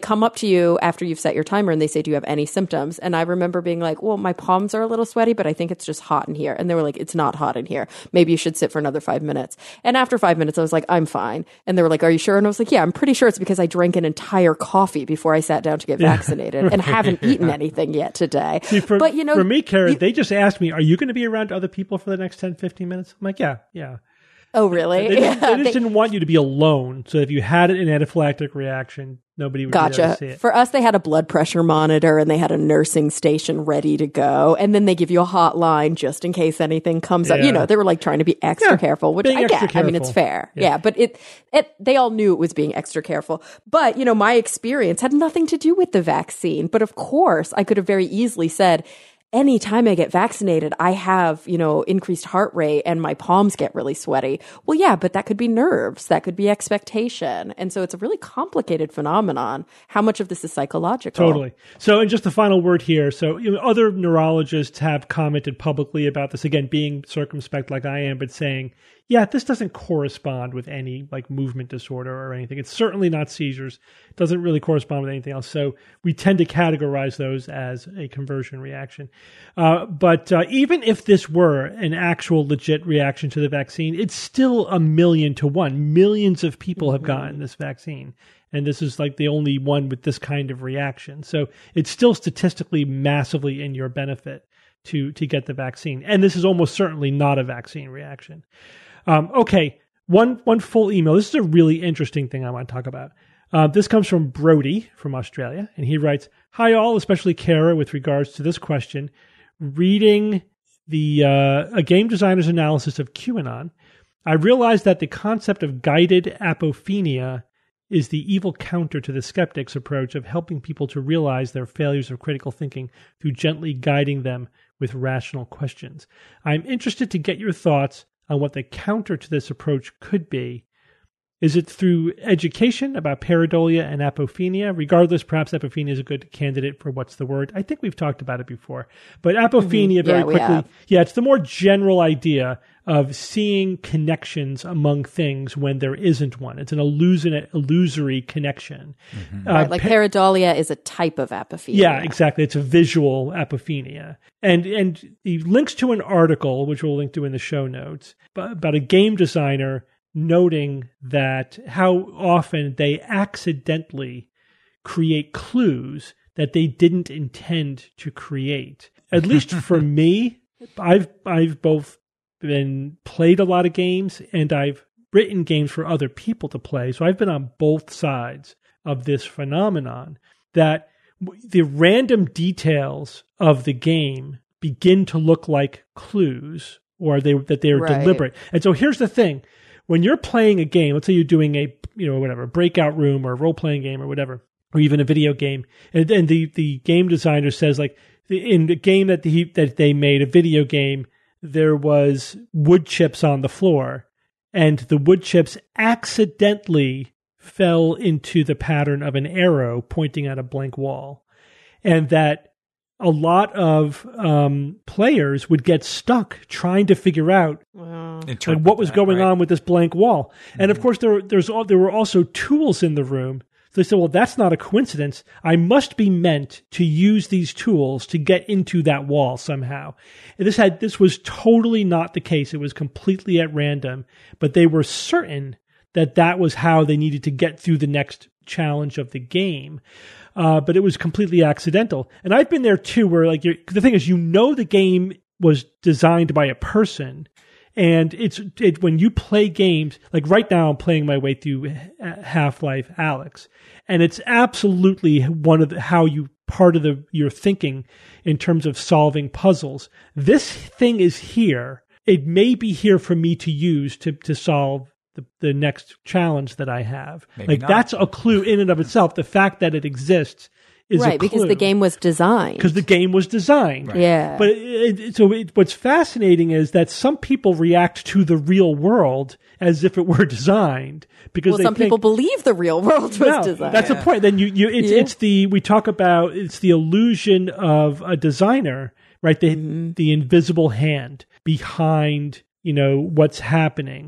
come up to you after you've set your timer and they say, do you have any symptoms? And I remember being like, well, my palms are a little sweaty, but I think it's just hot in here. And they were like, it's not hot in here. Maybe you should sit for another five minutes. And after five minutes, I was like, I'm fine. And they were like, are you sure? And I was like, yeah, I'm pretty sure it's because I drank an entire coffee before I sat down to get vaccinated and haven't eaten anything yet today. See, for, but, you know, for me, Kara, you, they just asked me, are you going to be around other people for the next ten, fifteen minutes? I'm like, yeah, yeah. Oh, really? They, yeah, they just they, didn't want you to be alone. So if you had an anaphylactic reaction, nobody would gotcha. be able to see it. For us, they had a blood pressure monitor and they had a nursing station ready to go. And then they give you a hotline just in case anything comes yeah. up. You know, they were like trying to be extra yeah, careful, which I get. Careful. I mean, it's fair. Yeah, yeah but it, it, they all knew it was being extra careful. But, you know, my experience had nothing to do with the vaccine. But of course, I could have very easily said, anytime I get vaccinated, I have, you know, increased heart rate and my palms get really sweaty. Well, yeah, but that could be nerves. That could be expectation. And so it's a really complicated phenomenon. How much of this is psychological? Totally. So, and just the final word here. So, you know, other neurologists have commented publicly about this, again, being circumspect like I am, but saying, yeah, this doesn't correspond with any like movement disorder or anything. It's certainly not seizures. It doesn't really correspond with anything else. So we tend to categorize those as a conversion reaction. Uh, but uh, even if this were an actual legit reaction to the vaccine, it's still a million to one. Millions of people have gotten this vaccine. And this is like the only one with this kind of reaction. So it's still statistically massively in your benefit to, to get the vaccine. And this is almost certainly not a vaccine reaction. Um, okay, one one full email. This is a really interesting thing I want to talk about. Uh, this comes from Brody from Australia, and he writes, "Hi all, especially Kara, with regards to this question. Reading the uh, a game designer's analysis of QAnon, I realized that the concept of guided apophenia is the evil counter to the skeptic's approach of helping people to realize their failures of critical thinking through gently guiding them with rational questions. I'm interested to get your thoughts on what the counter to this approach could be. Is it through education about pareidolia and apophenia? Regardless, perhaps apophenia is a good candidate for what's the word. I think we've talked about it before. But apophenia, mm-hmm. very yeah, quickly, yeah, it's the more general idea of seeing connections among things when there isn't one. It's an illusion, illusory connection. Mm-hmm. Uh, right, like pa- pareidolia is a type of apophenia. Yeah, exactly. It's a visual apophenia. And and he links to an article, which we'll link to in the show notes, about a game designer noting that how often they accidentally create clues that they didn't intend to create. At least for me, I've I've both been played a lot of games and I've written games for other people to play. So I've been on both sides of this phenomenon that the random details of the game begin to look like clues or they that they're right. deliberate. And so here's the thing. When you're playing a game, let's say you're doing a, you know, whatever, breakout room or a role-playing game or whatever, or even a video game, and, and the, the game designer says, like, in the game that, he, that they made, a video game, there was wood chips on the floor, and the wood chips accidentally fell into the pattern of an arrow pointing at a blank wall. And that a lot of um, players would get stuck trying to figure out wow. like, what was that, going right? on with this blank wall. Mm-hmm. And of course, there there's all, there were also tools in the room. So they said, well, that's not a coincidence. I must be meant to use these tools to get into that wall somehow. And this had this was totally not the case. It was completely at random, but they were certain that that was how they needed to get through the next challenge of the game. Uh, but it was completely accidental. And I've been there too, where like you're, the thing is, you know, the game was designed by a person, and it's it when you play games. Like right now, I'm playing my way through Half-Life Alyx, and it's absolutely one of the, how you part of the your thinking in terms of solving puzzles. This thing is here. It may be here for me to use to to solve The, the next challenge that I have. Maybe like not. That's a clue in and of itself. The fact that it exists is right, a clue. because the game was designed. Because the game was designed. Right. Yeah. But it, it, so it, what's fascinating is that some people react to the real world as if it were designed. Because well, they some think, people believe the real world was no, designed. that's the point. Then you, you it's, Yeah. it's the, we talk about, it's the illusion of a designer, right? The, mm-hmm. the invisible hand behind, you know, what's happening.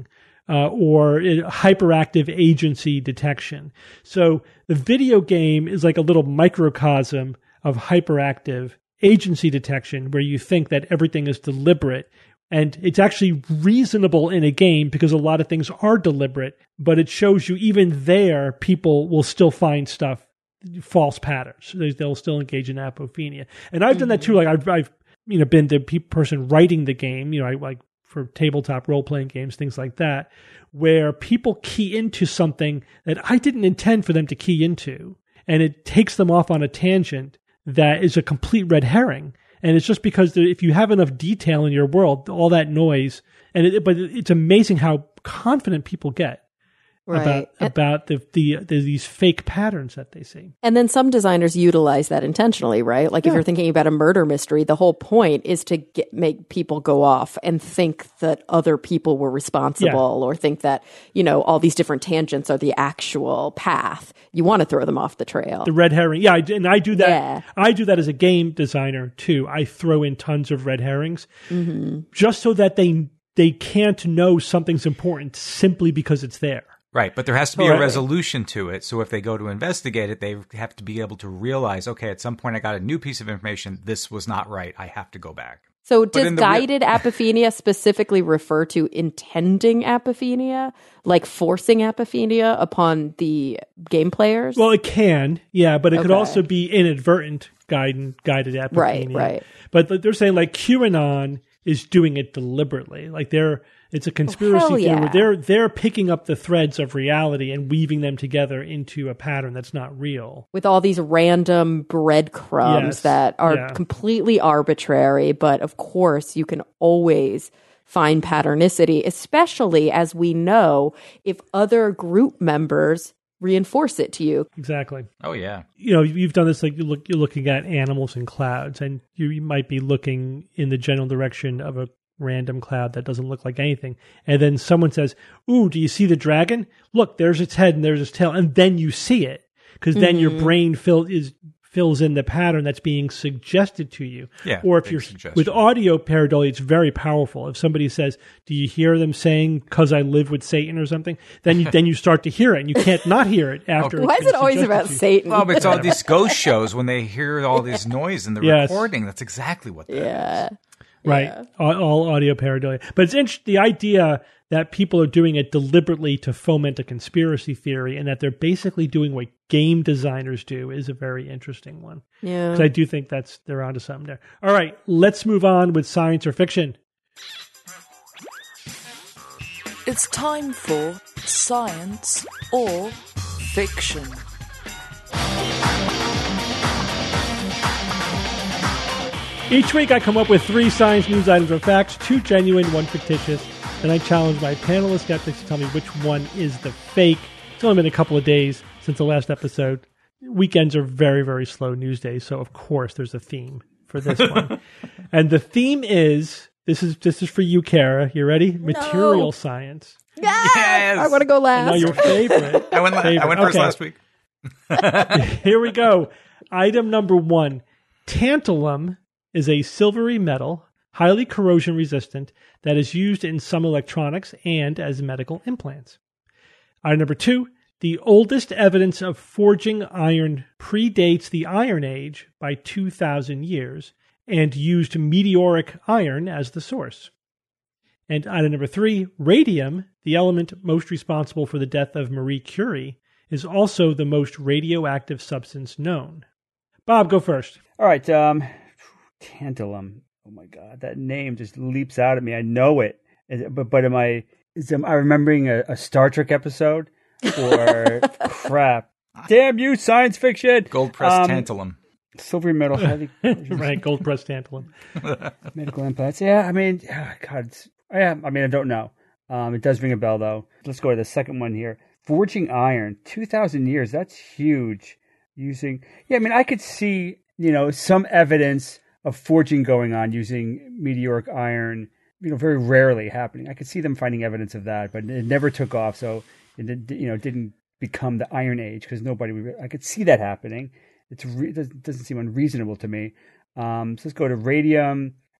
uh, or uh, hyperactive agency detection. So the video game is like a little microcosm of hyperactive agency detection, where you think that everything is deliberate. And it's actually reasonable in a game because a lot of things are deliberate, but it shows you even there, people will still find stuff, false patterns. They- They'll still engage in apophenia. And I've done that too. Like I've, I've, you know, been the pe- person writing the game, you know, I like for tabletop role-playing games, things like that, where people key into something that I didn't intend for them to key into. And it takes them off on a tangent that is a complete red herring. And it's just because there, if you have enough detail in your world, all that noise, and it, but it's amazing how confident people get Right. about And- about the, the the these fake patterns that they see. And then some designers utilize that intentionally, right? Like if you're thinking about a murder mystery, the whole point is to get, make people go off and think that other people were responsible, or think that, you know, all these different tangents are the actual path. You want to throw them off the trail. The red herring, yeah, I, do- and I do that. Yeah. I do that as a game designer too. I throw in tons of red herrings, Mm-hmm. just so that they they can't know something's important simply because it's there. Right, but there has to be a Totally. resolution to it. So if they go to investigate it, they have to be able to realize, okay, at some point I got a new piece of information. This was not right. I have to go back. So in does the real- guided apophenia specifically refer to intending apophenia, like forcing apophenia upon the game players? Well, it can, yeah, but it could Okay. also be inadvertent guided guided apophenia. Right, right. But they're saying like QAnon is doing it deliberately. Like they're it's a conspiracy hell theory where yeah. they're they're picking up the threads of reality and weaving them together into a pattern that's not real. With all these random breadcrumbs Yes, that are yeah. completely arbitrary, but of course you can always find patternicity, especially as we know if other group members reinforce it to you. Exactly. Oh, yeah. You know, you've done this like you look you're looking at animals and clouds, and you, you might be looking in the general direction of a random cloud that doesn't look like anything. And then someone says, "Ooh, do you see the dragon? Look, there's its head and there's its tail." And then you see it, because then your brain fill, is fills in the pattern that's being suggested to you. Yeah, Or if big you're suggestion. with audio pareidolia, it's very powerful. If somebody says, "Do you hear them saying 'cause I live with Satan' or something?" Then you then you start to hear it, and you can't not hear it after. Why it's is it been always suggested about to you. Satan? Well, but it's all these ghost shows when they hear all this noise in the Yes. recording. That's exactly what that is. yeah. Right. All, all audio pareidolia. But it's interesting, the idea that people are doing it deliberately to foment a conspiracy theory and that they're basically doing what game designers do is a very interesting one. Yeah. Because I do think that's they're onto something there. All right, let's move on with science or fiction. It's time for science or fiction. Each week I come up with three science news items or facts, two genuine, one fictitious. Then I challenge my panel of skeptics to tell me which one is the fake. It's only been a couple of days since the last episode. Weekends are very, very slow news days, so of course there's a theme for this one. And the theme is, this is this is for you, Kara. You ready? Material science. Yes! I want to go last. Now your favorite. I went, la- I Favorite. went first Okay. last week. Here we go. Item number one. Tantalum is a silvery metal, highly corrosion resistant, that is used in some electronics and as medical implants. Item number two. The oldest evidence of forging iron predates the Iron Age by two thousand years and used meteoric iron as the source. And item number three, radium, the element most responsible for the death of Marie Curie, is also the most radioactive substance known. Bob, go first. All right, um, tantalum. Oh my God, that name just leaps out at me. I know it, Is it- but but am I? Is am I remembering a, a Star Trek episode? Or crap? Damn you, science fiction! Gold pressed Um, tantalum. Silvery metal, heavy Right, gold pressed tantalum. medical implants. Yeah, I mean, ah, God, it's, yeah, I mean, I don't know. Um, it does ring a bell though. Let's go to the second one here. Forging iron, two thousand years. That's huge. Using, yeah, I mean, I could see, you know, some evidence of forging going on using meteoric iron. You know, very rarely happening. I could see them finding evidence of that, but it never took off. So it did, you know, it didn't become the Iron Age because nobody. Would, I could see that happening. It's re, it doesn't, doesn't seem unreasonable to me. Um, so let's go to radium. All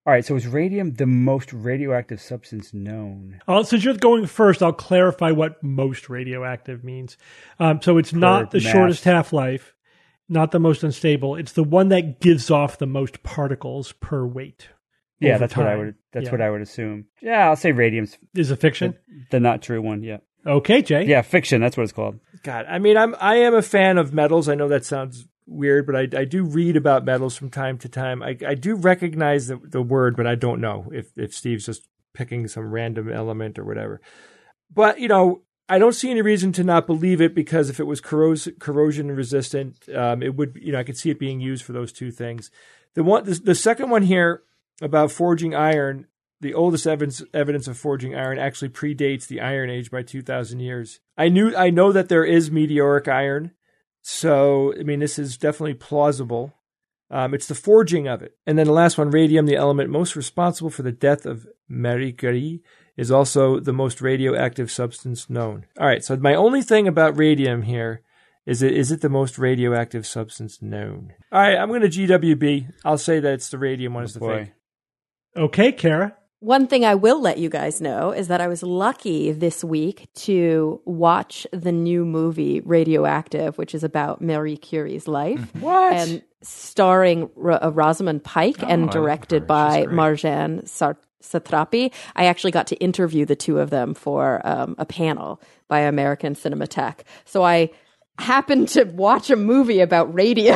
All right, so is radium the most radioactive substance known? Uh, since you're going first, I'll clarify what most radioactive means. Um, so it's not the mass. shortest half-life, not the most unstable. It's the one that gives off the most particles per weight. Yeah, over that's what I time. would. That's Yeah. what I would assume. Yeah, I'll say radium's Is it fiction? the, the not true one. Yeah, Okay, Jay. yeah, fiction. That's what it's called. God, I mean, I'm I am a fan of metals. I know that sounds weird, but I, I do read about metals from time to time. I, I do recognize the, the word, but I don't know if, if Steve's just picking some random element or whatever. But, you know, I don't see any reason to not believe it, because if it was corros- corrosion resistant, um, it would, you know, I could see it being used for those two things. The one, the, the second one here about forging iron, the oldest evidence evidence of forging iron actually predates the Iron Age by two thousand years. I knew I know that there is meteoric iron. So, I mean, this is definitely plausible. Um, it's the forging of it. And then the last one, radium, the element most responsible for the death of Marie Curie, is also the most radioactive substance known. All right, so my only thing about radium here is it is it the most radioactive substance known? All right, I'm going to G W B. I'll say that it's the radium one is the boy. fake. Okay, Kara. One thing I will let you guys know is that I was lucky this week to watch the new movie Radioactive, which is about Marie Curie's life. What? And starring R- uh, Rosamund Pike Oh, I and like directed her. by She's great. Marjane Sar- Satrapi. I actually got to interview the two of them for um, a panel by American Cinematheque. So I happened to watch a movie about radium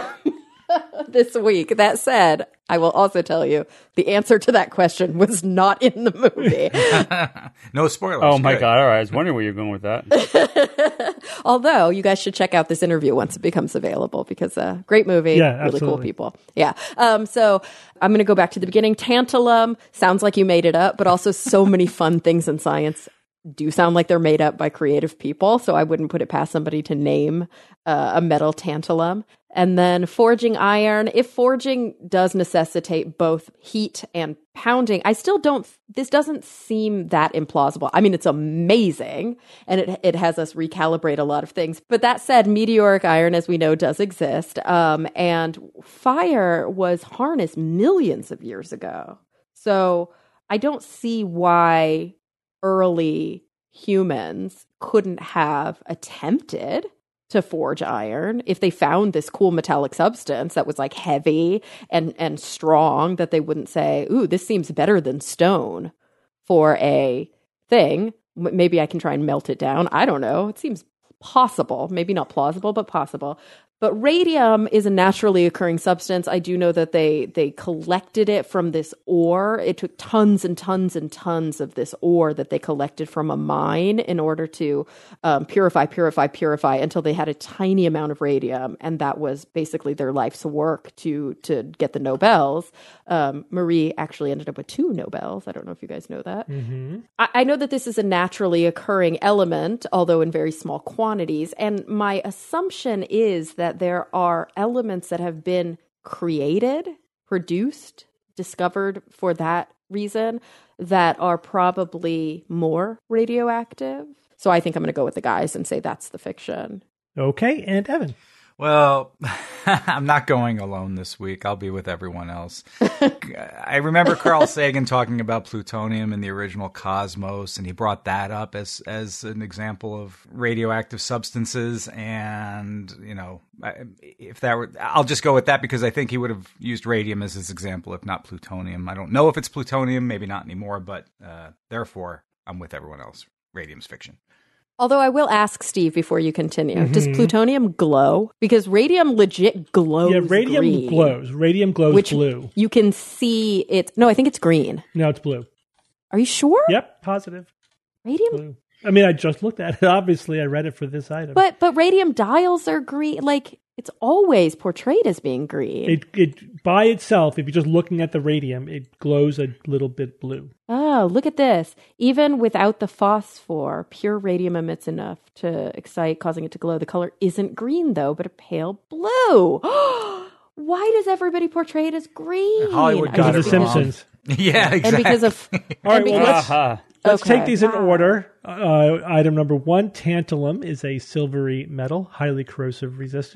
this week. That said, I will also tell you the answer to that question was not in the movie. No spoilers. Oh my Good. god! All right, I was wondering where you're going with that. Although you guys should check out this interview once it becomes available, because uh, great movie, Yeah, really cool absolutely. people. Yeah. Um, so I'm going to go back to the beginning. Tantalum sounds like you made it up, but also so many fun things in science do sound like they're made up by creative people. So I wouldn't put it past somebody to name uh, a metal tantalum. And then forging iron. If forging does necessitate both heat and pounding, I still don't, this doesn't seem that implausible. I mean, it's amazing, and it it has us recalibrate a lot of things. But that said, meteoric iron, as we know, does exist. Um, and fire was harnessed millions of years ago. So I don't see why early humans couldn't have attempted to forge iron if they found this cool metallic substance that was like heavy and and strong, that they wouldn't say, ooh, this seems better than stone for a thing. M- Maybe I can try and melt it down. I don't know. It seems possible. Maybe not plausible, but possible. But radium is a naturally occurring substance. I do know that they they collected it from this ore. It took tons and tons and tons of this ore that they collected from a mine in order to um, purify, purify, purify until they had a tiny amount of radium, and that was basically their life's work to to get the Nobels. Um, Marie actually ended up with two Nobels. I don't know if you guys know that. Mm-hmm. I, I know that this is a naturally occurring element, although in very small quantities. And my assumption is that there are elements that have been created, produced, discovered for that reason that are probably more radioactive. So I think I'm going to go with the guys and say that's the fiction. Okay, and Evan. Well, I'm not going alone this week. I'll be with everyone else. I remember Carl Sagan talking about plutonium in the original Cosmos, and he brought that up as as an example of radioactive substances. And, you know, if that were, I'll just go with that because I think he would have used radium as his example, if not plutonium. I don't know if it's plutonium, maybe not anymore, but uh, therefore, I'm with everyone else. Radium's fiction. Although I will ask Steve before you continue, Mm-hmm. does plutonium glow? Because radium legit glows Yeah, radium green, glows. Radium glows which blue. you can see it. No, I think it's green. No, it's blue. Are you sure? Yep, positive. Radium, Blue. I mean, I just looked at it. Obviously, I read it for this item. but but radium dials are green. Like, it's always portrayed as being green. It, it by itself, if you're just looking at the radium, it glows a little bit blue. Oh, look at this. Even without the phosphor, pure radium emits enough to excite, causing it to glow. The color isn't green, though, but a pale blue. Why does everybody portray it as green? Hollywood I got Because mean, of The it wrong. Simpsons. Yeah, And exactly. because of... All and right, well, because- let's, Aha. let's Okay. take these in order. Uh, item number one, tantalum is a silvery metal, highly corrosive resistant.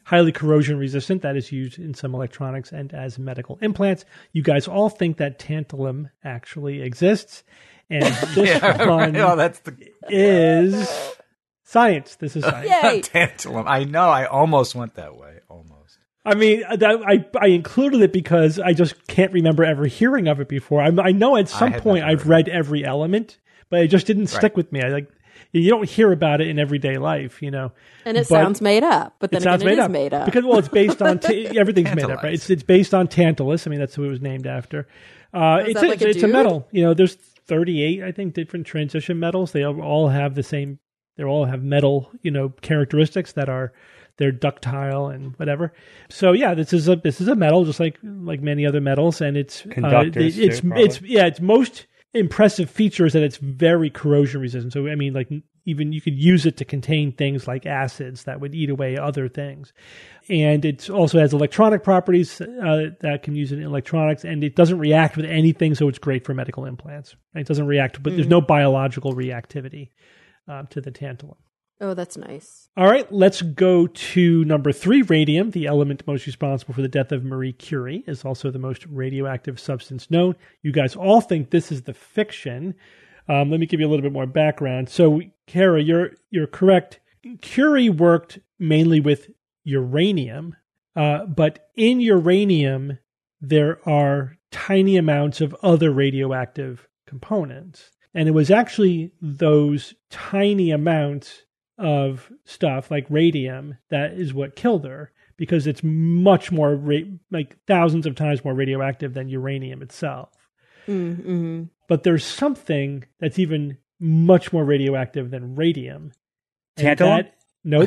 highly corrosion resistant. That is used in some electronics and as medical implants. You guys all think that tantalum actually exists. And this Yeah, one oh, that's the is science. This is science. Yay! tantalum. I know. I almost went that way. Almost. I mean, that, I I included it because I just can't remember ever hearing of it before. I, I know at some had point never I've heard read every element, but it just didn't stick Right. with me. I like you don't hear about it in everyday life, you know. And it But sounds made up, but then it sounds again, made it is up. made up. because well, it's based on t- everything's made up, right? Tantalized. It's it's based on Tantalus. I mean, that's who it was named after. Uh, is it's that a, like a it's a dude? metal. You know, there's thirty-eight, I think, different transition metals. They all have the same. They all have metal, you know, characteristics that are they're ductile and whatever. So yeah, this is a this is a metal, just like like many other metals, and it's Conductors, Uh, it- it's too, it's yeah, its most impressive feature is that it's very corrosion resistant. So I mean, like even you could use it to contain things like acids that would eat away other things, and it also has electronic properties uh, that can use it in electronics, and it doesn't react with anything, so it's great for medical implants. It doesn't react, but there's no biological reactivity uh, to the tantalum. Oh, that's nice. All right, let's go to number three. Radium, the element most responsible for the death of Marie Curie, is also the most radioactive substance known. You guys all think this is the fiction. Um, let me give you a little bit more background. So, Kara, you're you're correct. Curie worked mainly with uranium, uh, but in uranium there are tiny amounts of other radioactive components, and it was actually those tiny amounts of stuff like radium that is what killed her, because it's much more ra- like thousands of times more radioactive than uranium itself. Mm-hmm. But there's something that's even much more radioactive than radium. And Tantalum? that-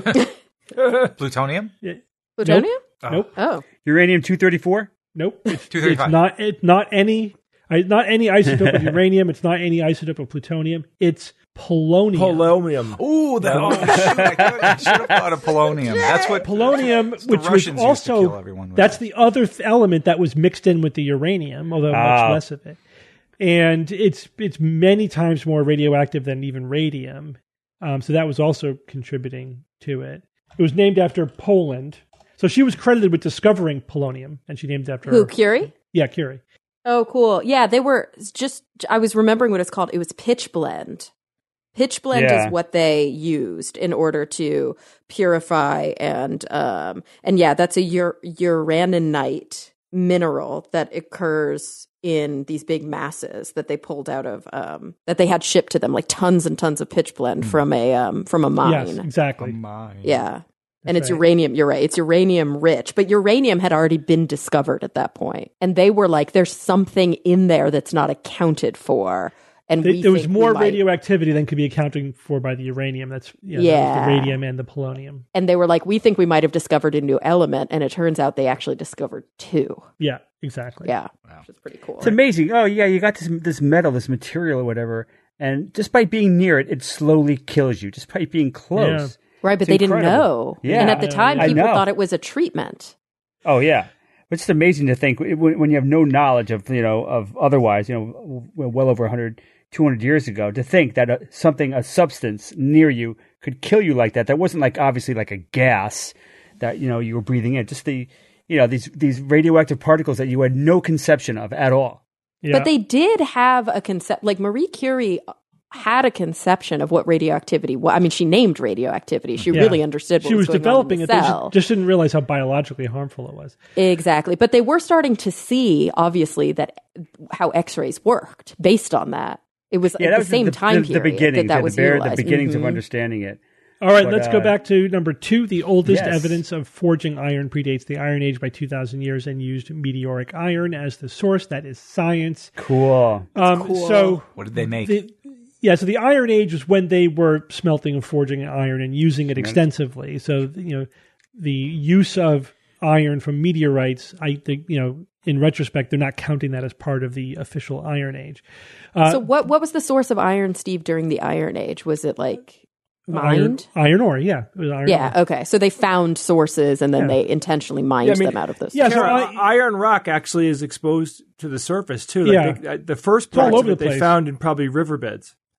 nope. Plutonium? Plutonium? Nope. Oh, Uranium two thirty-four? Nope. It's, two it's thirty-five. not. It's not any. uh, Not any isotope of uranium. It's not any isotope of plutonium. It's polonium. Polonium. Ooh, that, oh, shoot, I, could, I should have thought of polonium. That's what polonium, it's the which was Russians used to also kill everyone with. that's the other th- element that was mixed in with the uranium, although Ah. much less of it. And it's it's many times more radioactive than even radium. Um, so that was also contributing to it. It was named after Poland. So she was credited with discovering polonium, and she named it after who, her. Curie? Yeah, Curie. Oh, cool. Yeah, they were just, I was remembering what it's called. It was pitch blend. Pitch blend Yeah. is what they used in order to purify and, um, and yeah, that's a ur- uraninite mineral that occurs in these big masses that they pulled out of, um, that they had shipped to them, like tons and tons of pitch blend from a, um, from a mine. Yes, exactly. Mine. Yeah. And That's it's right. uranium. You're right. It's uranium rich, but uranium had already been discovered at that point. And they were like, there's something in there that's not accounted for. And They- we there was think more we might- radioactivity than could be accounted for by the uranium. That's you know, that was Yeah. the radium and the polonium. And they were like, we think we might have discovered a new element. And it turns out they actually discovered two. Yeah, exactly. Yeah. Which is pretty cool. It's amazing. Oh, yeah, you got this this metal, this material or whatever, and just by being near it, it slowly kills you, just by being close. Right. But It's they didn't incredible. know. Yeah. And at the time, I people know. thought it was a treatment. Oh, yeah. It's amazing to think when, when you have no knowledge of, you know, of otherwise, you know, well over one hundred, two hundred years ago, to think that a, something, a substance near you could kill you like that. That wasn't like, obviously, like a gas that, you know, you were breathing in. Just the, you know, these, these radioactive particles that you had no conception of at all. Yeah. But they did have a concept, like Marie Curie had a conception of what radioactivity was. I mean, she named radioactivity. She Yeah. really understood what she was going developing on in it. the They cell. just, just didn't realize how biologically harmful it was. Exactly. But they were starting to see, obviously, that how X-rays worked based on that. It was Yeah, at that the was same the, time the, the period beginnings, that that yeah, was the, bare- utilized. the beginnings Mhm. of understanding it. All right, But, let's go uh, back to number two. The oldest yes. evidence of forging iron predates the Iron Age by two thousand years and used meteoric iron as the source. That is science. Cool. Um, cool. So, What did they make? the, yeah, so the Iron Age was when they were smelting and forging iron and using it extensively. So, you know, the use of iron from meteorites, I think, you know, in retrospect, they're not counting that as part of the official Iron Age. Uh, So what what was the source of iron, Steve, during the Iron Age? Was it like iron, mined? iron ore, yeah. It was iron Yeah, ore. okay. So they found sources and then Yeah. they intentionally mined Yeah, I mean, them out of those. yeah, so Kara, I- iron rock actually is exposed to the surface too. Like Yeah. they, uh, the first all parts over of it the they place. found in probably riverbeds.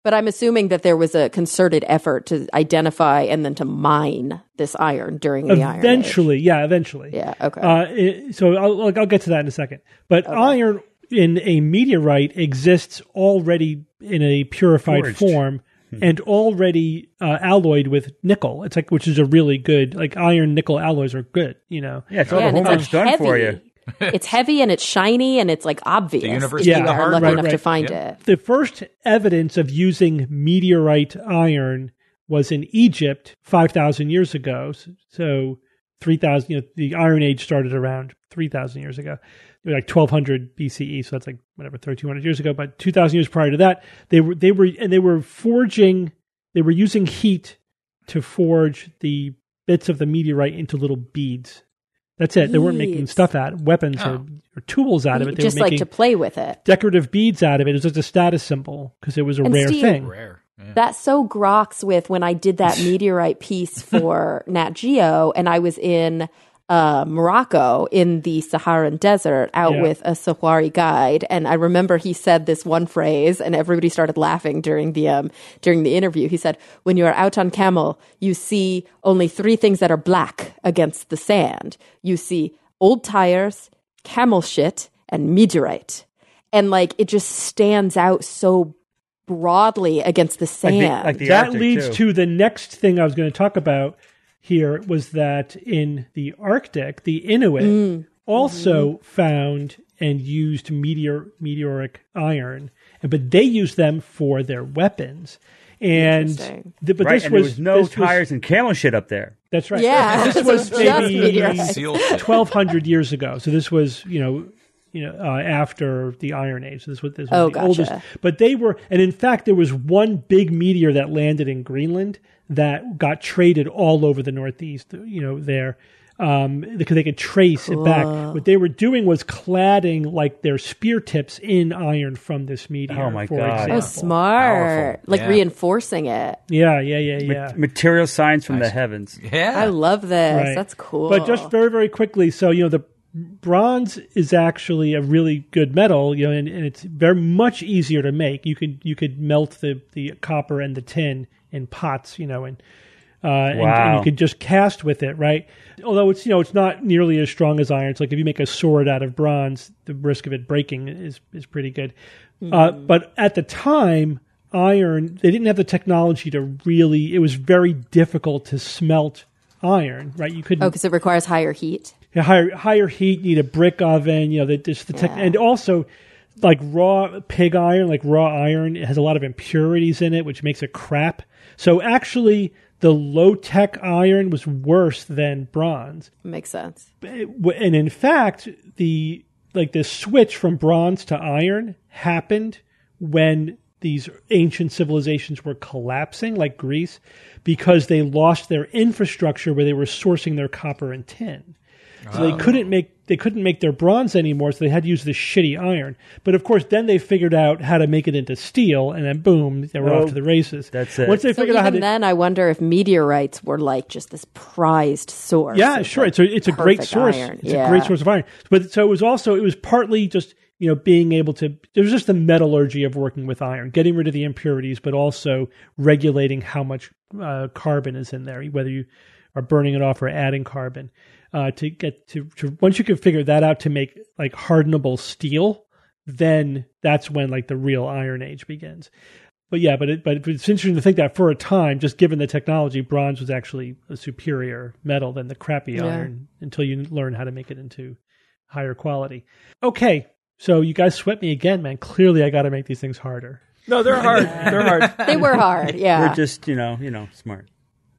But I'm assuming that there was a concerted effort to identify and then to mine this iron during the Iron Age. Eventually, yeah, eventually. Yeah, okay. Uh, it- so I'll, I'll get to that in a second. But iron in a meteorite exists already in a purified Forged. form and already uh, alloyed with nickel. It's like, which is a really good, like iron nickel alloys are good, you know. Yeah, it's all yeah, the and it's homework's like done heavy. for you. It's heavy and it's shiny and it's like obvious. The universe if did you the are hard lucky work. enough Right, to right. find Yeah. it. The first evidence of using meteorite iron was in Egypt five thousand years ago. So three thousand, you know, the Iron Age started around three thousand years ago. They were like twelve hundred B C E, so that's like whatever thirteen hundred years ago, but two thousand years prior to that, they were they were and they were forging they were using heat to forge the bits of the meteorite into little beads. That's it. They weren't making Beads. stuff out of weapons Oh. or, or tools out of it. They Just were like making to play with it. decorative beads out of it. It was just a status symbol because it was a And rare Steve- thing. Rare. Yeah. That so groks with when I did that meteorite piece for Nat Geo, and I was in uh, Morocco in the Saharan desert out Yeah. with a Safari guide, and I remember he said this one phrase, and everybody started laughing during the um, during the interview. He said, "When you are out on camel, you see only three things that are black against the sand. You see old tires, camel shit, and meteorite." And like it just stands out so broadly against the Like sand. the, like the that Arctic, leads too. to the next thing I was going to talk about here was that in the Arctic, the Inuit Mm. also Mm-hmm. found and used meteor meteoric iron, but they used them for their weapons. And Interesting. the, but right, this and was there was no this was- tires and camel shit up there. that's right. Yeah, this it was was just maybe meteorites. Seal shit. twelve hundred years ago. So this was, you know, you know, uh, after the Iron Age. So this was, this was Oh, the gotcha. oldest. But they were, and in fact, there was one big meteor that landed in Greenland that got traded all over the Northeast. You know, there. Um, because they could trace it back. What they were doing was cladding like their spear tips in iron from this meteor. Oh, my for God. example. Oh, smart. Powerful. Like Yeah. reinforcing it. Yeah, yeah, yeah, yeah. Material science from the heavens. Yeah. I love this. Right. That's cool. But just very, very quickly, so you know, the bronze is actually a really good metal, you know, and, and it's very much easier to make. You could you could melt the, the copper and the tin in pots, you know, and, uh, and, and Wow. you could just cast with it, right? Although it's you know it's not nearly as strong as iron. It's like if you make a sword out of bronze, the risk of it breaking is is pretty good. Uh, but at the time, iron they didn't have the technology to really. It was very difficult to smelt iron, right? You couldn't. oh, because it requires higher heat. Yeah, higher higher heat, need a brick oven, you know, that just the tech, Yeah. and also like raw pig iron, like raw iron, it has a lot of impurities in it, which makes it crap. So actually, the low tech iron was worse than bronze, Makes sense. and in fact, the like the switch from bronze to iron happened when these ancient civilizations were collapsing, like Greece, because they lost their infrastructure where they were sourcing their copper and tin. So they couldn't make they couldn't make their bronze anymore, so they had to use this shitty iron. But of course, then they figured out how to make it into steel, and then boom, they were Oh, off to the races. that's it. Once they So figured out how even to, then, I wonder if meteorites were like just this prized source. yeah, of, sure, like, it's a it's a great perfect source. iron. It's yeah. a great source of iron. But so it was also it was partly just you know being able to. There was just the metallurgy of working with iron, getting rid of the impurities, but also regulating how much uh, carbon is in there, whether you are burning it off or adding carbon. Uh, to get to, to once you can figure that out to make like hardenable steel, then that's when like the real Iron Age begins. But yeah, but it, but it's interesting to think that for a time, just given the technology, bronze was actually a superior metal than the crappy Yeah. iron until you learn how to make it into higher quality. Okay, so you guys sweat me again, man. Clearly, I got to make these things harder. No, they're hard. They're hard. They were hard. Yeah. We're just, you know, you know, smart.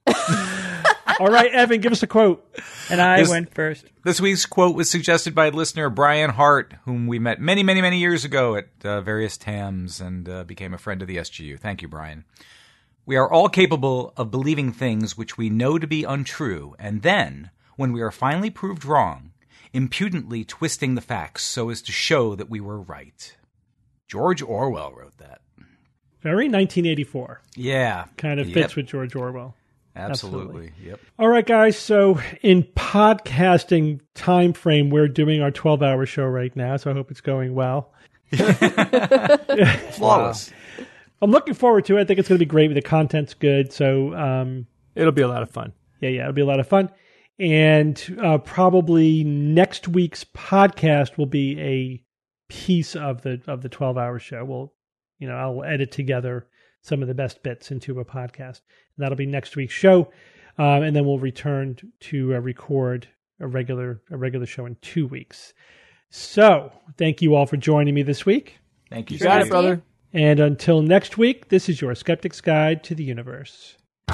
All right, Evan, give us a quote. And I This- went first. This week's quote was suggested by listener Brian Hart, whom we met many, many, many years ago at uh, various T A Ms and uh, became a friend of the S G U. Thank you, Brian. We are all capable of believing things which we know to be untrue, and then, when we are finally proved wrong, impudently twisting the facts so as to show that we were right. George Orwell wrote that. Very nineteen eighty-four. Yeah. Kind of Yep. fits with George Orwell. Absolutely. Yep. All right, guys. So in podcasting time frame, we're doing our twelve-hour show right now. So I hope it's going well. Flawless. I'm looking forward to it. I think it's going to be great. The content's good. So um, it'll be a lot of fun. Yeah, yeah, it'll be a lot of fun. And uh, probably next week's podcast will be a piece of the of the twelve hour show. We'll, you know, I'll edit together some of the best bits into a podcast. And that'll be next week's show. Um, and then we'll return to uh, record a regular a regular show in two weeks. So thank you all for joining me this week. Thank you. You got it, brother. And until next week, this is your Skeptic's Guide to the Universe.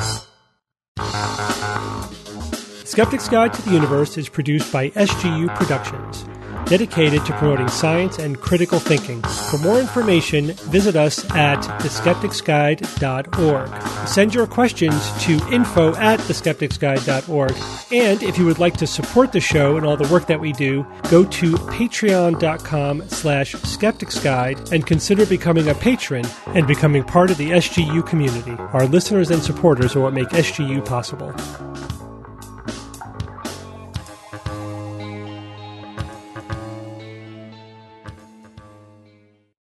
Skeptic's Guide to the Universe is produced by S G U Productions, dedicated to promoting science and critical thinking. For more information, visit us at the skeptics guide dot org. Send your questions to info at the skeptics guide dot org. And if you would like to support the show and all the work that we do, go to patreon.com slash skepticsguide and consider becoming a patron and becoming part of the S G U community. Our listeners and supporters are what make S G U possible.